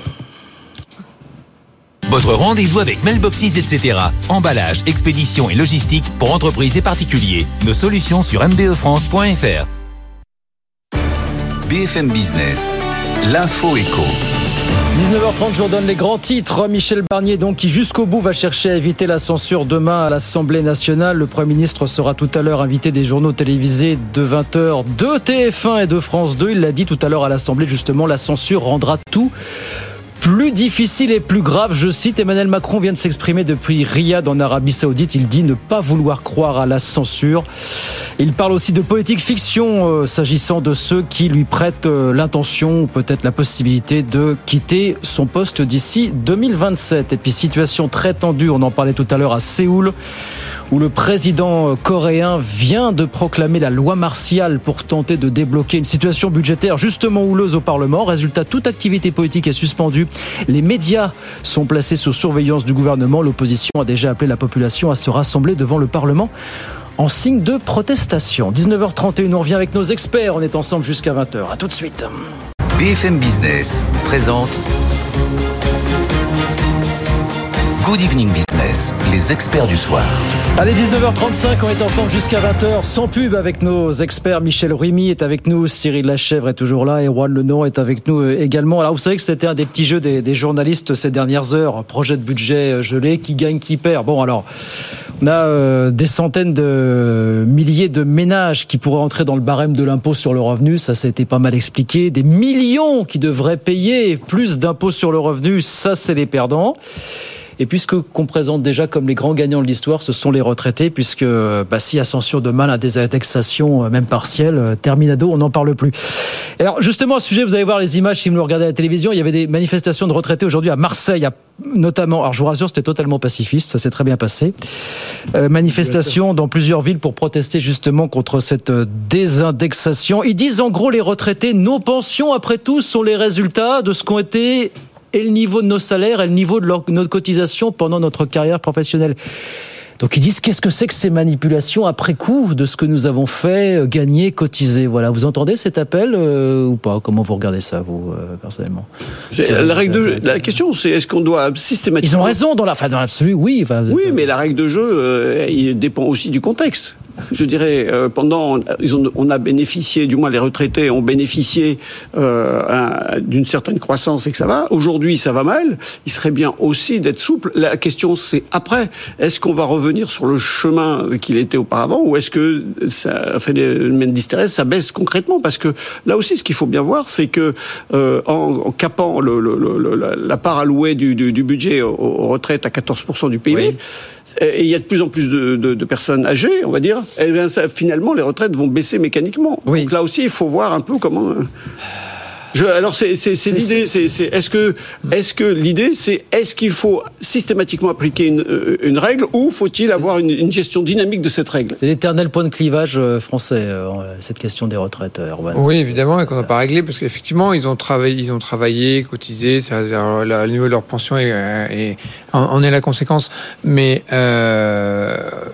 Votre rendez-vous avec Mailboxes, et cetera. Emballage, expédition et logistique pour entreprises et particuliers. Nos solutions sur m b e france point f r. B F M Business, l'info éco. dix-neuf heures trente, je vous donne les grands titres. Michel Barnier, donc, qui jusqu'au bout va chercher à éviter la censure demain à l'Assemblée nationale. Le Premier ministre sera tout à l'heure invité des journaux télévisés de vingt heures de T F un et de France deux. Il l'a dit tout à l'heure à l'Assemblée, justement, la censure rendra tout plus difficile et plus grave. Je cite, Emmanuel Macron vient de s'exprimer depuis Riyad en Arabie Saoudite. Il dit ne pas vouloir croire à la censure. Il parle aussi de politique fiction euh, s'agissant de ceux qui lui prêtent euh, l'intention ou peut-être la possibilité de quitter son poste d'ici deux mille vingt-sept. Et puis situation très tendue, on en parlait tout à l'heure à Séoul, où le président coréen vient de proclamer la loi martiale pour tenter de débloquer une situation budgétaire justement houleuse au Parlement. Résultat, toute activité politique est suspendue. Les médias sont placés sous surveillance du gouvernement. L'opposition a déjà appelé la population à se rassembler devant le Parlement en signe de protestation. dix-neuf heures trente et une, on revient avec nos experts. On est ensemble jusqu'à vingt heures. À tout de suite. B F M Business présente Good Evening Business, les experts du soir. Allez, dix-neuf heures trente-cinq, on est ensemble jusqu'à vingt heures, sans pub avec nos experts. Michel Remy est avec nous, Cyril Lachèvre est toujours là, Erwan Lenon est avec nous également. Alors vous savez que c'était un des petits jeux des, des journalistes ces dernières heures, projet de budget gelé, qui gagne, qui perd. Bon alors, on a euh, des centaines de milliers de ménages qui pourraient entrer dans le barème de l'impôt sur le revenu, ça ça a été pas mal expliqué. Des millions qui devraient payer plus d'impôts sur le revenu, ça c'est les perdants. Et puisque qu'on présente déjà comme les grands gagnants de l'histoire, ce sont les retraités, puisque bah, si à censure demain la désindexation, même partielle, terminado, on n'en parle plus. Et alors justement, à ce sujet, vous allez voir les images si vous nous regardez à la télévision, il y avait des manifestations de retraités aujourd'hui à Marseille, notamment, alors je vous rassure, c'était totalement pacifiste, ça s'est très bien passé. Euh, manifestation dans plusieurs villes pour protester justement contre cette désindexation. Ils disent en gros, les retraités, nos pensions après tout sont les résultats de ce qu'ont été et le niveau de nos salaires et le niveau de leur, notre cotisation pendant notre carrière professionnelle. Donc ils disent qu'est-ce que c'est que ces manipulations après coup de ce que nous avons fait, gagner, cotiser. Voilà, vous entendez cet appel euh, ou pas? Comment vous regardez ça, vous, euh, personnellement? La, la, règle de, la question, c'est est-ce qu'on doit systématiquement... Ils ont raison dans la, enfin, dans l'absolu, oui. Enfin, oui, mais la règle de jeu, euh, il dépend aussi du contexte. Je dirais, euh, pendant, ils ont, on a bénéficié, du moins les retraités ont bénéficié euh, un, d'une certaine croissance et que ça va. Aujourd'hui, ça va mal. Il serait bien aussi d'être souple. La question, c'est après. Est-ce qu'on va revenir sur le chemin qu'il était auparavant ou est-ce que ça fait le même d'hystérèse, ça baisse concrètement? Parce que là aussi, ce qu'il faut bien voir, c'est que euh, en, en capant le, le, le, la part allouée du, du, du budget aux, aux retraites à quatorze pour cent du P I B, oui. Et il y a de plus en plus de, de, de personnes âgées, on va dire, et bien ça, finalement, les retraites vont baisser mécaniquement. Oui. Donc là aussi, il faut voir un peu comment... Je, alors c'est, c'est, c'est, c'est l'idée. C'est, c'est, est-ce que, est-ce que l'idée, c'est est-ce qu'il faut systématiquement appliquer une, une règle ou faut-il c'est, avoir une, une gestion dynamique de cette règle? C'est l'éternel point de clivage français, cette question des retraites, Erwan. Oui, évidemment, et qu'on n'a pas réglé parce qu'effectivement, ils ont travaillé, ils ont travaillé, cotisé. C'est-à-dire, le niveau de leur pension est, est, en est la conséquence, mais. Euh,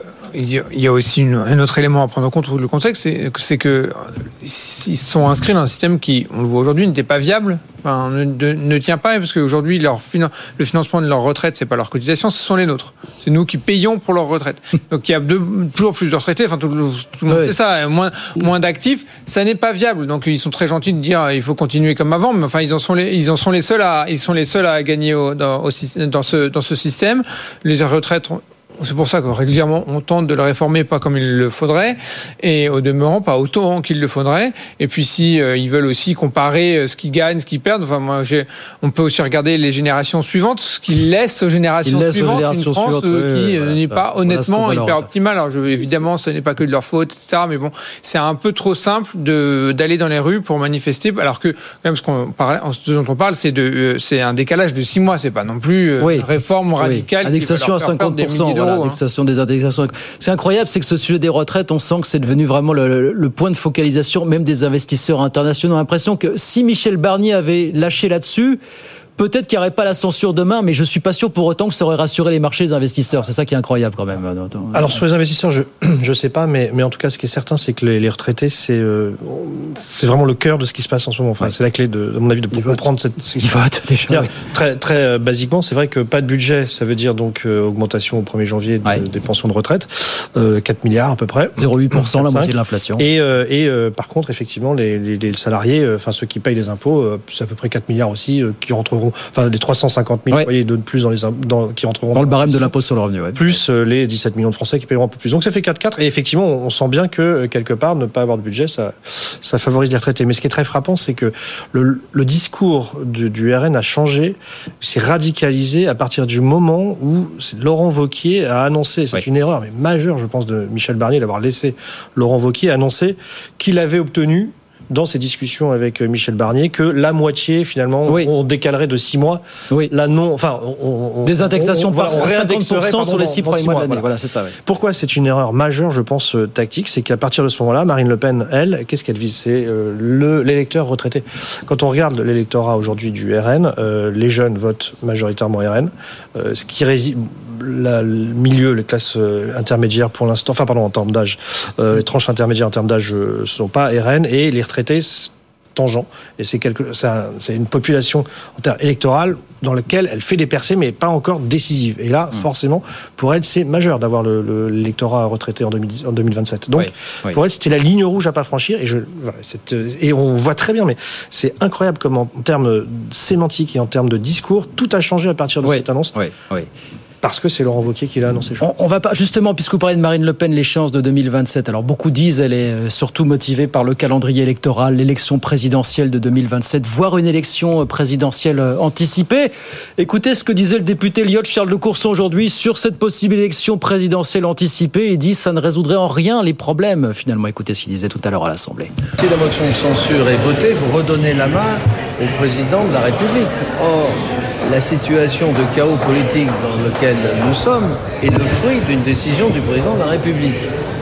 Il y a aussi une, un autre élément à prendre en compte. Le contexte, c'est, c'est que s'ils sont inscrits dans un système qui, on le voit aujourd'hui, n'était pas viable, enfin, ne, de, ne tient pas, parce qu'aujourd'hui, leur, le financement de leur retraite, c'est pas leur cotisation, ce sont les nôtres. C'est nous qui payons pour leur retraite. Donc il y a de, toujours plus de retraités. Enfin, tout, tout le monde ouais. sait ça. Moins, moins d'actifs, ça n'est pas viable. Donc ils sont très gentils de dire il faut continuer comme avant, mais enfin ils en sont les, ils en sont les seuls à, ils sont les seuls à gagner au, dans, au, dans ce, dans ce système. Les retraites. C'est pour ça que régulièrement on tente de le réformer pas comme il le faudrait et au demeurant pas autant qu'il le faudrait. Et puis si euh, ils veulent aussi comparer euh, ce qu'ils gagnent, ce qu'ils perdent, enfin moi j'ai, on peut aussi regarder les générations suivantes, ce qu'ils laissent aux générations laisse suivantes, aux générations une France suivantes, euh, qui oui, voilà, n'est pas voilà, honnêtement voilà hyper optimale. Alors je, évidemment ce n'est pas que de leur faute, et cetera. Mais bon, c'est un peu trop simple de d'aller dans les rues pour manifester, alors que même ce qu'on parlait, ce dont on parle, c'est de euh, c'est un décalage de six mois, c'est pas non plus euh, oui. une réforme radicale. Oui. Indexation à cinquante pour cent. Voilà, l'indexation des indexations. C'est incroyable, c'est que ce sujet des retraites, on sent que c'est devenu vraiment le, le, le point de focalisation même des investisseurs internationaux. On a l'impression que si Michel Barnier avait lâché là-dessus, peut-être qu'il n'y aurait pas la censure demain, mais je ne suis pas sûr pour autant que ça aurait rassuré les marchés des investisseurs. C'est ça qui est incroyable quand même. Alors sur les investisseurs, je ne sais pas, mais, mais en tout cas, ce qui est certain, c'est que les, les retraités, c'est, euh, c'est vraiment le cœur de ce qui se passe en ce moment. Enfin, ouais. C'est la clé, de, de mon avis, de comprendre cette, ce qui se passe. Déjà, oui. Très, très euh, basiquement, c'est vrai que pas de budget, ça veut dire donc euh, augmentation au premier janvier de, ouais. des pensions de retraite, euh, quatre milliards à peu près. zéro virgule huit pour cent, la moitié de l'inflation. Et, euh, et euh, par contre, effectivement, les, les, les salariés, enfin euh, ceux qui payent les impôts, euh, c'est à peu près quatre milliards aussi, euh, qui rentreront, enfin les trois cent cinquante mille ouais. foyers de plus dans les, dans, qui rentreront dans le barème de l'impôt sur le revenu. Ouais. Plus euh, les dix-sept millions de Français qui paieront un peu plus. Donc ça fait quatre quatre. Et effectivement, on sent bien que, euh, quelque part, ne pas avoir de budget, ça, ça favorise les retraités. Mais ce qui est très frappant, c'est que le, le discours du, du R N a changé, s'est radicalisé à partir du moment où Laurent Wauquiez a annoncé, c'est ouais. une erreur mais majeure, je pense, de Michel Barnier d'avoir laissé Laurent Wauquiez annoncer qu'il avait obtenu dans ces discussions avec Michel Barnier, que la moitié, finalement, oui. on décalerait de six mois. Oui. La non, enfin, on, on, des indexations par cinquante pour cent sur les six premiers mois de l'année. Voilà, voilà c'est ça. Oui. Pourquoi c'est une erreur majeure, je pense, tactique, c'est qu'à partir de ce moment-là, Marine Le Pen, elle, qu'est-ce qu'elle vise? C'est euh, le, l'électeur retraité. Quand on regarde l'électorat aujourd'hui du R N, euh, les jeunes votent majoritairement R N, euh, ce qui réside la, le milieu, les classes euh, intermédiaires pour l'instant, enfin pardon, en termes d'âge, euh, les tranches intermédiaires en termes d'âge ne euh, sont pas R N, et les retraités tangent. Et c'est, quelque, c'est, un, c'est une population en termes électorales dans laquelle elle fait des percées, mais pas encore décisives. Et là, mmh. forcément, pour elle, c'est majeur d'avoir le, le, l'électorat retraité en, deux mille, en deux mille vingt-sept. Donc, oui, oui. pour elle, c'était la ligne rouge à pas franchir. Et, je, voilà, c'est, et on voit très bien, mais c'est incroyable comment, en termes sémantiques et en termes de discours, tout a changé à partir de oui. cette annonce. Oui, oui. Parce que c'est Laurent Wauquiez qui l'a annoncé. On, on va pas, justement, puisque vous parlez de Marine Le Pen, l'échéance de deux mille vingt-sept. Alors, beaucoup disent elle est surtout motivée par le calendrier électoral, l'élection présidentielle de deux mille vingt-sept, voire une élection présidentielle anticipée. Écoutez ce que disait le député Lyotte Charles de Courson aujourd'hui sur cette possible élection présidentielle anticipée. Il dit ça ne résoudrait en rien les problèmes. Finalement, écoutez ce qu'il disait tout à l'heure à l'Assemblée. Si la motion de censure est votée, vous redonnez la main au président de la République. Or, la situation de chaos politique dans lequel nous sommes est le fruit d'une décision du président de la République.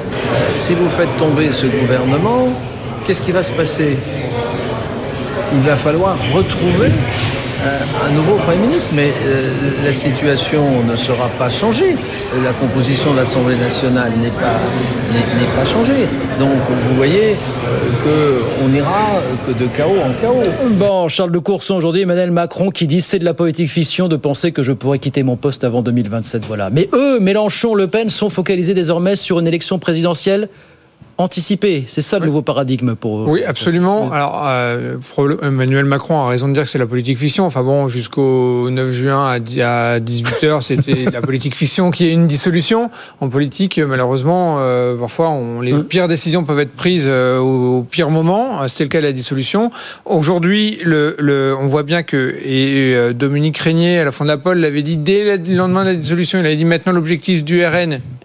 Si vous faites tomber ce gouvernement, qu'est-ce qui va se passer? Il va falloir retrouver un nouveau Premier ministre, mais euh, la situation ne sera pas changée. La composition de l'Assemblée nationale n'est pas, n'est, n'est pas changée. Donc vous voyez euh, qu'on n'ira que de chaos en chaos. Bon, Charles de Courson aujourd'hui, Emmanuel Macron qui dit c'est de la politique fiction de penser que je pourrais quitter mon poste avant deux mille vingt-sept. Voilà. Mais eux, Mélenchon, Le Pen, sont focalisés désormais sur une élection présidentielle anticipé, c'est ça le oui. nouveau paradigme pour... Oui, absolument. Alors, euh, Emmanuel Macron a raison de dire que c'est la politique fiction. Enfin bon, jusqu'au neuf juin à dix-huit heures, c'était la politique fiction qui est une dissolution. En politique, malheureusement, euh, parfois, on, les mmh. pires décisions peuvent être prises euh, au, au pire moment. C'était le cas de la dissolution. Aujourd'hui, le, le, on voit bien que et, euh, Dominique Régnier, à la fin de la Pole, l'avait dit dès le lendemain de la dissolution, il avait dit maintenant l'objectif du R N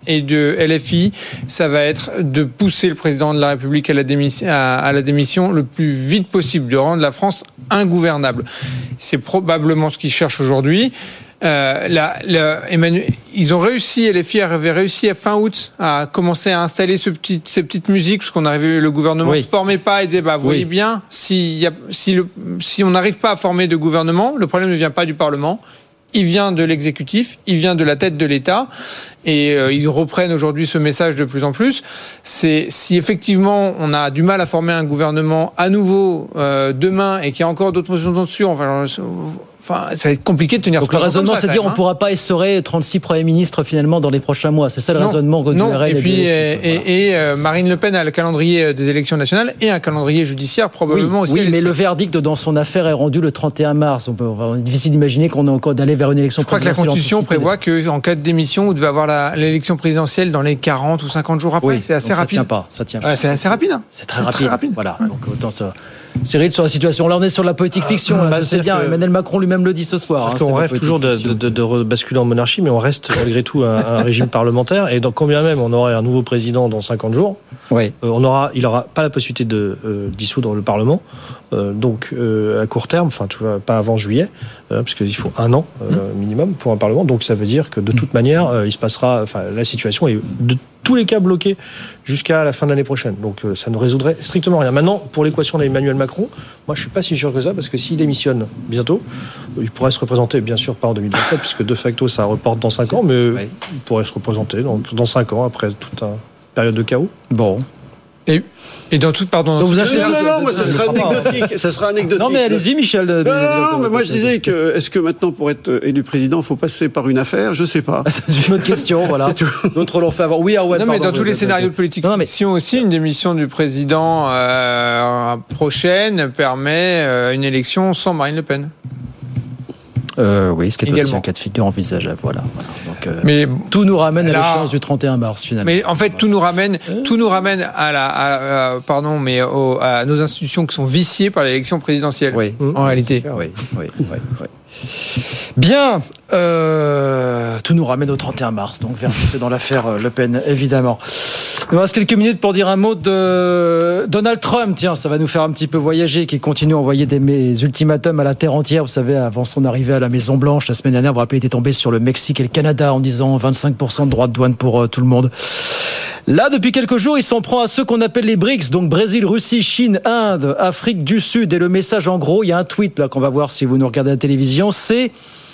et de L F I, ça va être de pousser le président de la République à la démission, à, à la démission le plus vite possible, de rendre la France ingouvernable. C'est probablement ce qu'ils cherchent aujourd'hui. Euh, la, la, Emmanuel, ils ont réussi, L F I avait réussi à fin août à commencer à installer ce petit, ces petites musiques, parce qu'on arrivait, le gouvernement ne oui. se formait pas et disait, bah, vous oui. voyez bien, si, y a, si, le, si on n'arrive pas à former de gouvernement, le problème ne vient pas du Parlement. Il vient de l'exécutif, il vient de la tête de l'État, et euh, ils reprennent aujourd'hui ce message de plus en plus. C'est si effectivement on a du mal à former un gouvernement à nouveau euh, demain et qu'il y a encore d'autres motions de censure, enfin, enfin, ça va être compliqué de tenir. Donc le raisonnement, c'est de dire on ne hein. pourra pas essorer trente-six premiers ministres finalement dans les prochains mois. C'est ça le non, raisonnement que non. R N Et puis et, voilà. et, et euh, Marine Le Pen a le calendrier des élections nationales et un calendrier judiciaire probablement oui, aussi. Oui, mais le verdict dans son affaire est rendu le trente et un mars. On peut, on est difficile d'imaginer qu'on a encore d'aller vers une élection présidentielle. Je crois que la Constitution prévoit qu'en cas de démission, vous devez avoir la, l'élection présidentielle dans les quarante ou cinquante jours après. Oui, c'est assez donc rapide. Ça tient pas. Ça tient pas. Ouais, c'est, c'est assez rapide. Hein. C'est très rapide. Très rapide. Voilà. Donc autant ça. Cyril, sur la situation, là on est sur la politique fiction, là, bah, c'est bien, que... Emmanuel Macron lui-même le dit ce soir. Hein, on rêve toujours de, de, de, de basculer en monarchie, mais on reste malgré tout un, un régime parlementaire, et donc combien même on aurait un nouveau président dans cinquante jours, oui. euh, on aura, il n'aura pas la possibilité de euh, dissoudre le Parlement, euh, donc euh, à court terme, enfin tu vois, pas avant juillet, euh, parce qu'il faut un an euh, mmh. minimum pour un Parlement, donc ça veut dire que de toute manière, euh, il se passera, enfin la situation est de tous les cas bloqués jusqu'à la fin de l'année prochaine. Donc euh, ça ne résoudrait strictement rien. Maintenant, pour l'équation d'Emmanuel Macron, moi je suis pas si sûr que ça, parce que s'il démissionne bientôt, il pourrait se représenter, bien sûr pas en deux mille vingt-sept, puisque de facto ça reporte dans cinq ans, mais oui. il pourrait se représenter donc, dans cinq ans, après toute une période de chaos. Bon. Et, et dans toute, pardon. Donc vous achetez non, non, non, moi ça sera anecdotique. Ça sera anecdotique. Non, mais allez-y, Michel. Non, non, non mais moi je disais que, est-ce que maintenant pour être élu président, il faut passer par une affaire? Je sais pas. C'est une autre question, voilà. D'autres l'ont fait avant. Oui, Arwen. Non, mais dans tous les scénarios de politique non, mais... si aussi, une démission du président euh, prochaine permet euh, une élection sans Marine Le Pen. Euh, oui, ce qui est Également. aussi un cas de figure envisageable. Voilà. voilà. Donc, euh, mais tout nous ramène là, à l'échéance du trente et un mars finalement. Mais en fait, tout nous ramène, euh... tout nous ramène à la, à, à, pardon, mais au, à nos institutions qui sont viciées par l'élection présidentielle. Oui. En mmh. réalité. Oui, oui, oui. oui. Bien, euh, tout nous ramène au trente et un mars, donc verdict dans l'affaire Le Pen, évidemment. Il nous reste quelques minutes pour dire un mot de Donald Trump. Tiens, ça va nous faire un petit peu voyager, qui continue à envoyer des mes ultimatums à la terre entière. Vous savez, avant son arrivée à la Maison Blanche, la semaine dernière, vous vous rappelez, il était tombé sur le Mexique et le Canada en disant vingt-cinq pour cent de droits de douane pour euh, tout le monde. Là, depuis quelques jours, il s'en prend à ceux qu'on appelle les BRICS, donc Brésil, Russie, Chine, Inde, Afrique du Sud. Et le message, en gros, il y a un tweet là qu'on va voir si vous nous regardez à la télévision, c'est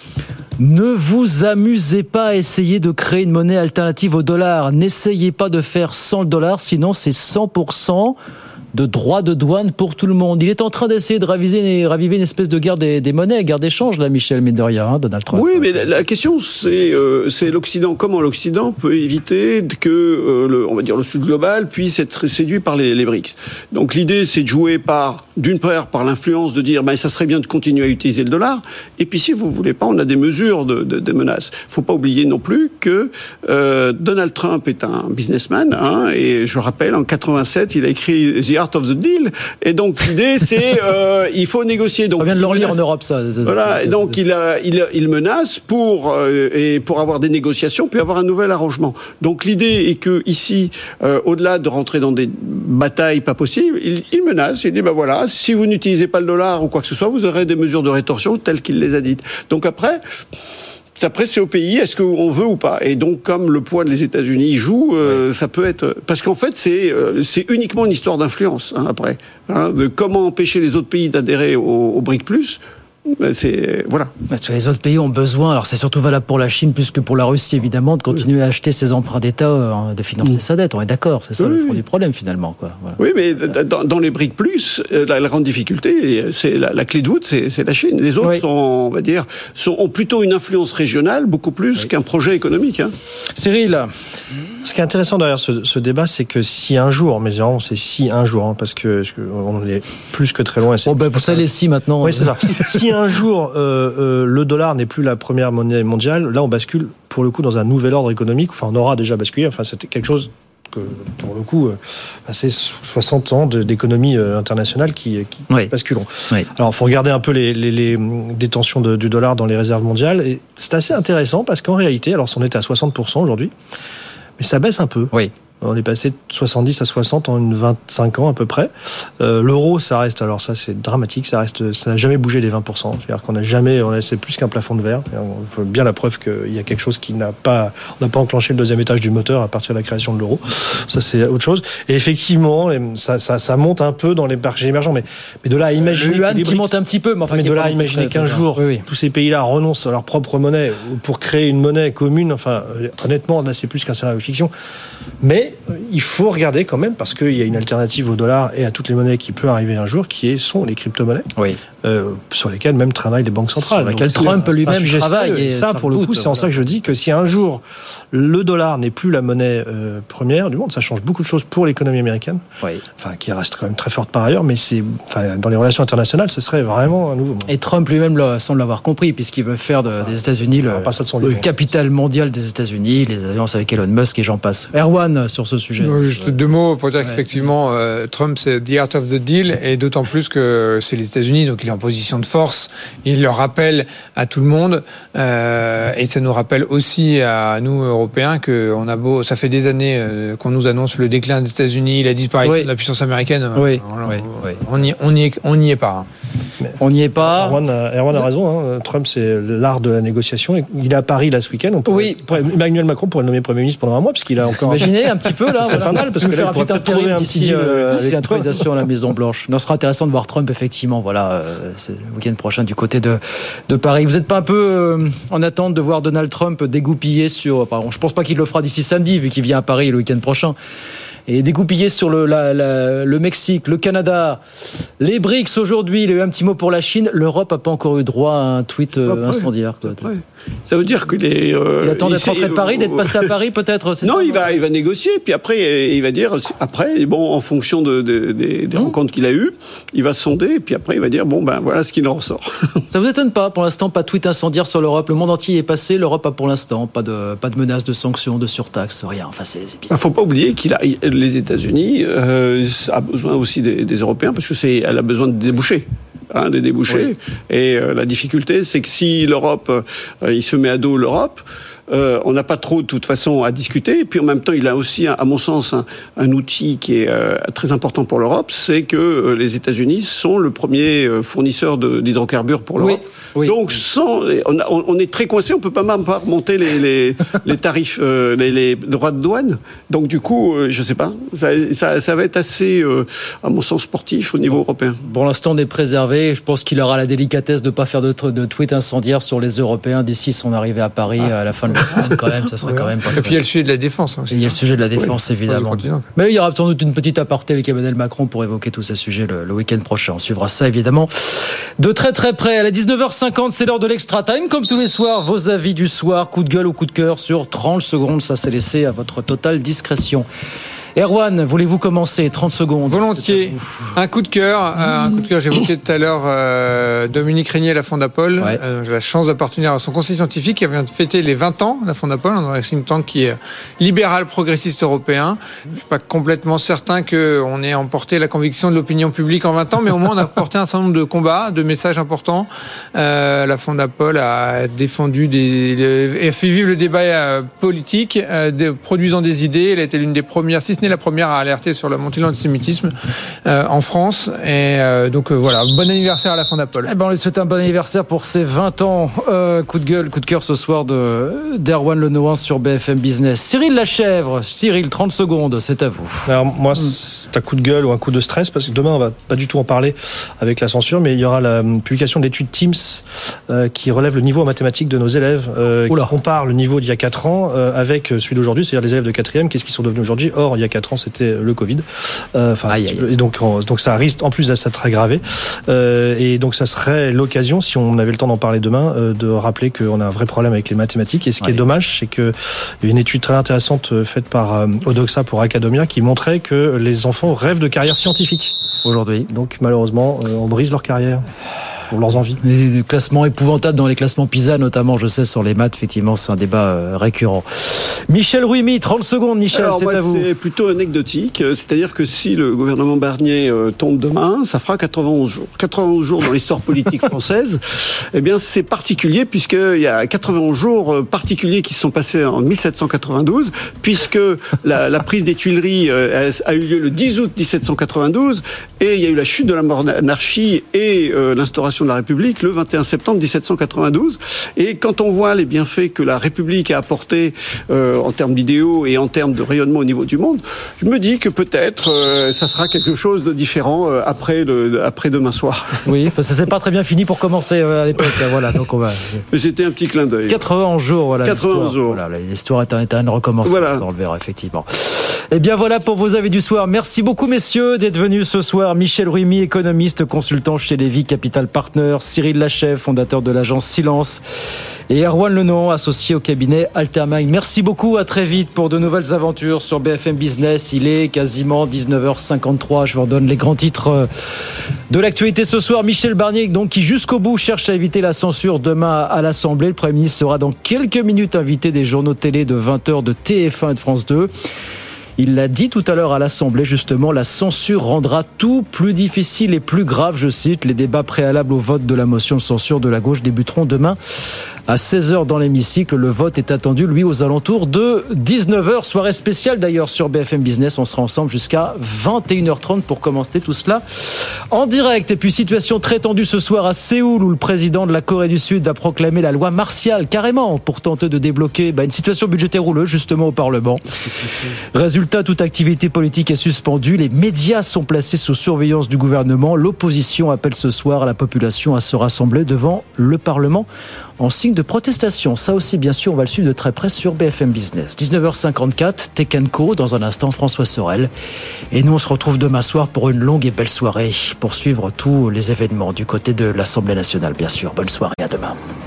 « Ne vous amusez pas à essayer de créer une monnaie alternative au dollar. N'essayez pas de faire sans le dollar, sinon c'est cent pour cent de droits de douane pour tout le monde. » Il est en train d'essayer de raviver, raviver une espèce de guerre des, des monnaies, guerre d'échange, là, Michel Méderia, hein, Donald Trump. Oui, mais la, la question, c'est, euh, c'est l'Occident. Comment l'Occident peut éviter que, euh, le, on va dire, le Sud global puisse être séduit par les, les BRICS. Donc l'idée, c'est de jouer par, d'une part, par l'influence, de dire, ben, ça serait bien de continuer à utiliser le dollar. Et puis, si vous voulez pas, on a des mesures de, de, de menaces. Faut pas oublier non plus que euh, Donald Trump est un businessman, hein, et je rappelle, en quatre-vingt-sept, il a écrit The Art of the Deal. Et donc l'idée, c'est euh, il faut négocier. Donc on vient de le relire en Europe, ça. Voilà. Et donc il a, il, a, il menace pour euh, et pour avoir des négociations, puis avoir un nouvel arrangement. Donc l'idée est que ici, euh, au-delà de rentrer dans des batailles pas possibles, il, il menace. Il dit ben voilà, si vous n'utilisez pas le dollar ou quoi que ce soit, vous aurez des mesures de rétorsion telles qu'il les a dites. Donc après. Après, c'est au pays, est-ce qu'on veut ou pas? Et donc, comme le poids des États-Unis joue, euh, oui. ça peut être... Parce qu'en fait, c'est, euh, c'est uniquement une histoire d'influence, hein, après. Hein, de comment empêcher les autres pays d'adhérer au, au BRIC plus. C'est, voilà. Parce que les autres pays ont besoin, alors c'est surtout valable pour la Chine plus que pour la Russie évidemment, de continuer à acheter ses emprunts d'État, de financer sa dette, on est d'accord, c'est ça oui, le fond oui. du problème finalement. Quoi. Voilà. Oui, mais dans, dans les BRIC plus, la, la grande difficulté, c'est la, la clé de voûte, c'est, c'est la Chine. Les autres oui. sont, on va dire, sont, ont plutôt une influence régionale, beaucoup plus oui. qu'un projet économique. Hein. Cyril, ce qui est intéressant derrière ce, ce débat, c'est que si un jour, mais vraiment c'est si un jour, hein, parce que parce que on est plus que très loin. Bon, ben vous savez si maintenant. Oui, c'est ça. Si un jour euh, euh, le dollar n'est plus la première monnaie mondiale, là on bascule pour le coup dans un nouvel ordre économique. Enfin, on aura déjà basculé. Enfin, c'était quelque chose que pour le coup, euh, c'est soixante ans de, d'économie euh, internationale qui, qui oui. basculeront. Oui. Alors, il faut regarder un peu les, les, les détentions de, du dollar dans les réserves mondiales. Et c'est assez intéressant parce qu'en réalité, alors on est à soixante pour cent aujourd'hui. mais ça baisse un peu. Oui. On est passé de soixante-dix à soixante en une vingt-cinq ans à peu près. Euh, l'euro, ça reste, alors ça c'est dramatique, ça reste, ça n'a jamais bougé des vingt pour cent. C'est-à-dire qu'on n'a jamais, on a, c'est plus qu'un plafond de verre. On voit bien la preuve qu'il y a quelque chose qui n'a pas, on n'a pas enclenché le deuxième étage du moteur à partir de la création de l'euro. Ça c'est autre chose. Et effectivement, ça, ça, ça monte un peu dans les marchés émergents, mais, mais de là à imaginer. Le yuan qui monte un petit peu, mais enfin. Mais de là à imaginer qu'un jour, oui, oui. tous ces pays-là renoncent à leur propre monnaie pour créer une monnaie commune, enfin, honnêtement, là c'est plus qu'un scénario fiction. Mais il faut regarder quand même, parce qu'il y a une alternative au dollar et à toutes les monnaies qui peut arriver un jour, qui sont les crypto-monnaies, oui. euh, sur lesquelles même travaillent les banques centrales. Sur lesquelles Donc, Trump lui-même travaille. Et ça, pour le coup, c'est en ça que je dis que si un jour le dollar n'est plus la monnaie euh, première du monde, ça change beaucoup de choses pour l'économie américaine, oui. enfin, qui reste quand même très forte par ailleurs, mais c'est, enfin, dans les relations internationales, ce serait vraiment un nouveau monde. Et Trump lui-même le, semble l'avoir compris, puisqu'il veut faire de, enfin, des États-Unis le, de le capital mondial des États-Unis, les alliances avec Elon Musk et j'en passe. Erwan, sur ce sujet. Non, juste deux mots pour dire ouais. qu'effectivement, euh, Trump, c'est the art of the deal, et d'autant plus que c'est les États-Unis, donc il est en position de force. Il le rappelle à tout le monde, euh, et ça nous rappelle aussi à nous, Européens, que on a beau, ça fait des années euh, qu'on nous annonce le déclin des États-Unis, la disparition oui. de la puissance américaine. Oui. On, oui. on, on, y, on, y est, on y est pas. Mais on n'y est pas. Erwan a, Erwan a raison. Hein. Trump, c'est l'art de la négociation. Il est à Paris là ce week-end. On pourrait, oui. pourrait, Emmanuel Macron pourrait le nommer Premier ministre pendant un mois, parce qu'il a encore. Imaginez un petit peu là. C'est pas mal, parce que là, il pourrait peut-être trouver un petit deal euh, d'ici l'intronisation à la Maison Blanche. Ce sera intéressant de voir Trump effectivement. Voilà, euh, c'est le week-end prochain du côté de de Paris. Vous n'êtes pas un peu euh, en attente de voir Donald Trump dégoupiller sur. Enfin, je pense pas qu'il le fera d'ici samedi, vu qu'il vient à Paris le week-end prochain. Et dégoupillé sur le, la, la, le Mexique, le Canada, les B R I C S aujourd'hui, il a eu un petit mot pour la Chine. L'Europe n'a pas encore eu droit à un tweet euh, incendiaire. Quoi. Ça veut dire que les. Euh, il attend d'être rentré de Paris, d'être passé à Paris peut-être. C'est non, ça, il va, il va négocier, puis après il va dire, après bon, en fonction de, de, de des mmh. rencontres qu'il a eues, il va sonder, puis après il va dire bon ben voilà ce qu'il en ressort. Ça vous étonne pas pour l'instant, pas de tweet incendiaire sur l'Europe. Le monde entier est passé, l'Europe a pour l'instant pas de pas de menaces, de sanctions, de surtaxes, rien. Enfin c'est, c'est bizarre. Il faut pas oublier qu'il a les États-Unis euh, a besoin aussi des, des Européens parce que c'est elle a besoin de débouchés. Hein, des débouchés. Oui. Et euh, la difficulté, c'est que si l'Europe, euh, il se met à dos l'Europe, euh, on n'a pas trop, de toute façon, à discuter. Et puis, en même temps, il a aussi, à mon sens, un, un outil qui est euh, très important pour l'Europe, c'est que euh, les États-Unis sont le premier fournisseur de, d'hydrocarbures pour l'Europe. Oui. Oui. Donc, sans, on, a, on est très coincé, on peut pas même pas remonter les, les, les tarifs, euh, les, les droits de douane. Donc, du coup, euh, je sais pas, ça, ça, ça va être assez, euh, à mon sens, sportif au niveau européen. Pour l'instant, on est préservé. Je pense qu'il aura la délicatesse de pas faire de, de tweets incendiaires sur les Européens d'ici son arrivée à Paris ah. à la fin de la semaine, quand même. Ça serait ouais. quand même pas. Et puis, il y a le sujet de la défense. Hein, aussi. Et il y a le sujet de la défense, oui. évidemment. Mais il y aura sans doute une petite aparté avec Emmanuel Macron pour évoquer tous ces sujets le, le week-end prochain. On suivra ça, évidemment, de très très près. À la dix-neuf heures cinquante, c'est l'heure de l'Extra Time. Comme tous les soirs, vos avis du soir, coup de gueule ou coup de cœur sur trente secondes. Ça, c'est laissé à votre totale discrétion. Erwan, voulez-vous commencer? trente secondes. Volontiers. Un coup de cœur. Mmh. Un coup de cœur, j'évoquais tout à l'heure euh, Dominique Régnier à la Fondapol. Ouais. Euh, j'ai la chance d'appartenir à son conseil scientifique qui vient de fêter les vingt ans, la Fondapol, un think tank qui est libéral progressiste européen. Je suis pas complètement certain qu'on ait emporté la conviction de l'opinion publique en vingt ans, mais au moins on a porté un certain nombre de combats, de messages importants. Euh, la Fondapol a défendu des, et a fait vivre le débat euh, politique, euh, de, produisant des idées. Elle a été l'une des premières, si ce n'est la première à alerter sur la montée de l'antisémitisme euh, en France. Et euh, donc euh, voilà, bon anniversaire à la Fondapol. Eh ben, on lui souhaite un bon anniversaire pour ses vingt ans. Euh, coup de gueule, coup de cœur ce soir de d'Erwan Lenohan sur B F M Business. Cyril Lachèvre, Cyril, trente secondes, c'est à vous. Alors moi, c'est un coup de gueule ou un coup de stress, parce que demain, on va pas du tout en parler avec la censure, mais il y aura la publication de l'étude Teams euh, qui relève le niveau en mathématiques de nos élèves, euh, qui compare le niveau d'il y a quatre ans euh, avec celui d'aujourd'hui, c'est-à-dire les élèves de quatrième, qu'est-ce qu'ils sont devenus aujourd'hui. Or, il y a quatre ans, c'était le Covid. Euh, enfin, aïe, aïe. Et donc, donc ça risque en plus d'être aggravé. Euh, et donc, ça serait l'occasion, si on avait le temps d'en parler demain, euh, de rappeler qu'on a un vrai problème avec les mathématiques. Et ce qui aïe. est dommage, c'est qu'il y a une étude très intéressante faite par euh, Odoxa pour Academia qui montrait que les enfants rêvent de carrière scientifique aujourd'hui. Donc, malheureusement, euh, on brise leur carrière. pour leurs envies. Les classements épouvantables dans les classements PISA, notamment, je sais, sur les maths, effectivement, c'est un débat euh, récurrent. Michel Rouimi, trente secondes, Michel, Alors, c'est moi, à vous. C'est plutôt anecdotique, c'est-à-dire que si le gouvernement Barnier euh, tombe demain, ça fera quatre-vingt-onze jours. quatre-vingt-onze jours dans l'histoire politique française, eh bien, c'est particulier, puisqu'il y a quatre-vingt-onze jours particuliers qui se sont passés en mille sept cent quatre-vingt-douze, puisque la, la prise des Tuileries euh, a eu lieu le dix août mille sept cent quatre-vingt-douze, et il y a eu la chute de la monarchie et euh, l'instauration de la République le vingt et un septembre mille sept cent quatre-vingt-douze. Et quand on voit les bienfaits que la République a apportés euh, en termes d'idéaux et en termes de rayonnement au niveau du monde, je me dis que peut-être euh, ça sera quelque chose de différent euh, après, le, après demain soir. Oui, parce que c'était pas très bien fini pour commencer euh, à l'époque. Voilà, donc on va. C'était un petit clin d'œil. quatre-vingt-onze jours, voilà. quatre-vingt-onze jours. Voilà, l'histoire est un, est un recommencement. Voilà. Ça, on le verra effectivement. Et bien voilà pour vos avis du soir. Merci beaucoup messieurs d'être venus ce soir. Michel Rouimi, économiste, consultant chez Lévy Capital Partners, Cyril Lachèvre, fondateur de l'agence Silence, et Erwan Lenon, associé au cabinet Altermine. Merci beaucoup, à très vite pour de nouvelles aventures sur B F M Business. Il est quasiment dix-neuf heures cinquante-trois. Je vous redonne les grands titres de l'actualité ce soir. Michel Barnier, donc, qui jusqu'au bout cherche à éviter la censure demain à l'Assemblée. Le Premier ministre sera dans quelques minutes invité des journaux télé de vingt heures de T F un et de France deux. Il l'a dit tout à l'heure à l'Assemblée, justement, la censure rendra tout plus difficile et plus grave, je cite. Les débats préalables au vote de la motion de censure de la gauche débuteront demain à seize heures dans l'hémicycle. Le vote est attendu, lui, aux alentours de dix-neuf heures. Soirée spéciale d'ailleurs sur B F M Business. On sera ensemble jusqu'à vingt et une heures trente pour commencer tout cela en direct. Et puis situation très tendue ce soir à Séoul, où le président de la Corée du Sud a proclamé la loi martiale carrément pour tenter de débloquer bah, une situation budgétaire rouleuse justement au Parlement. Résultat, toute activité politique est suspendue. Les médias sont placés sous surveillance du gouvernement. L'opposition appelle ce soir à la population à se rassembler devant le Parlement en signe de protestation. Ça aussi, bien sûr, on va le suivre de très près sur B F M Business. dix-neuf heures cinquante-quatre, Tech and Co, dans un instant, François Sorel. Et nous, on se retrouve demain soir pour une longue et belle soirée, pour suivre tous les événements du côté de l'Assemblée nationale, bien sûr. Bonne soirée, à demain.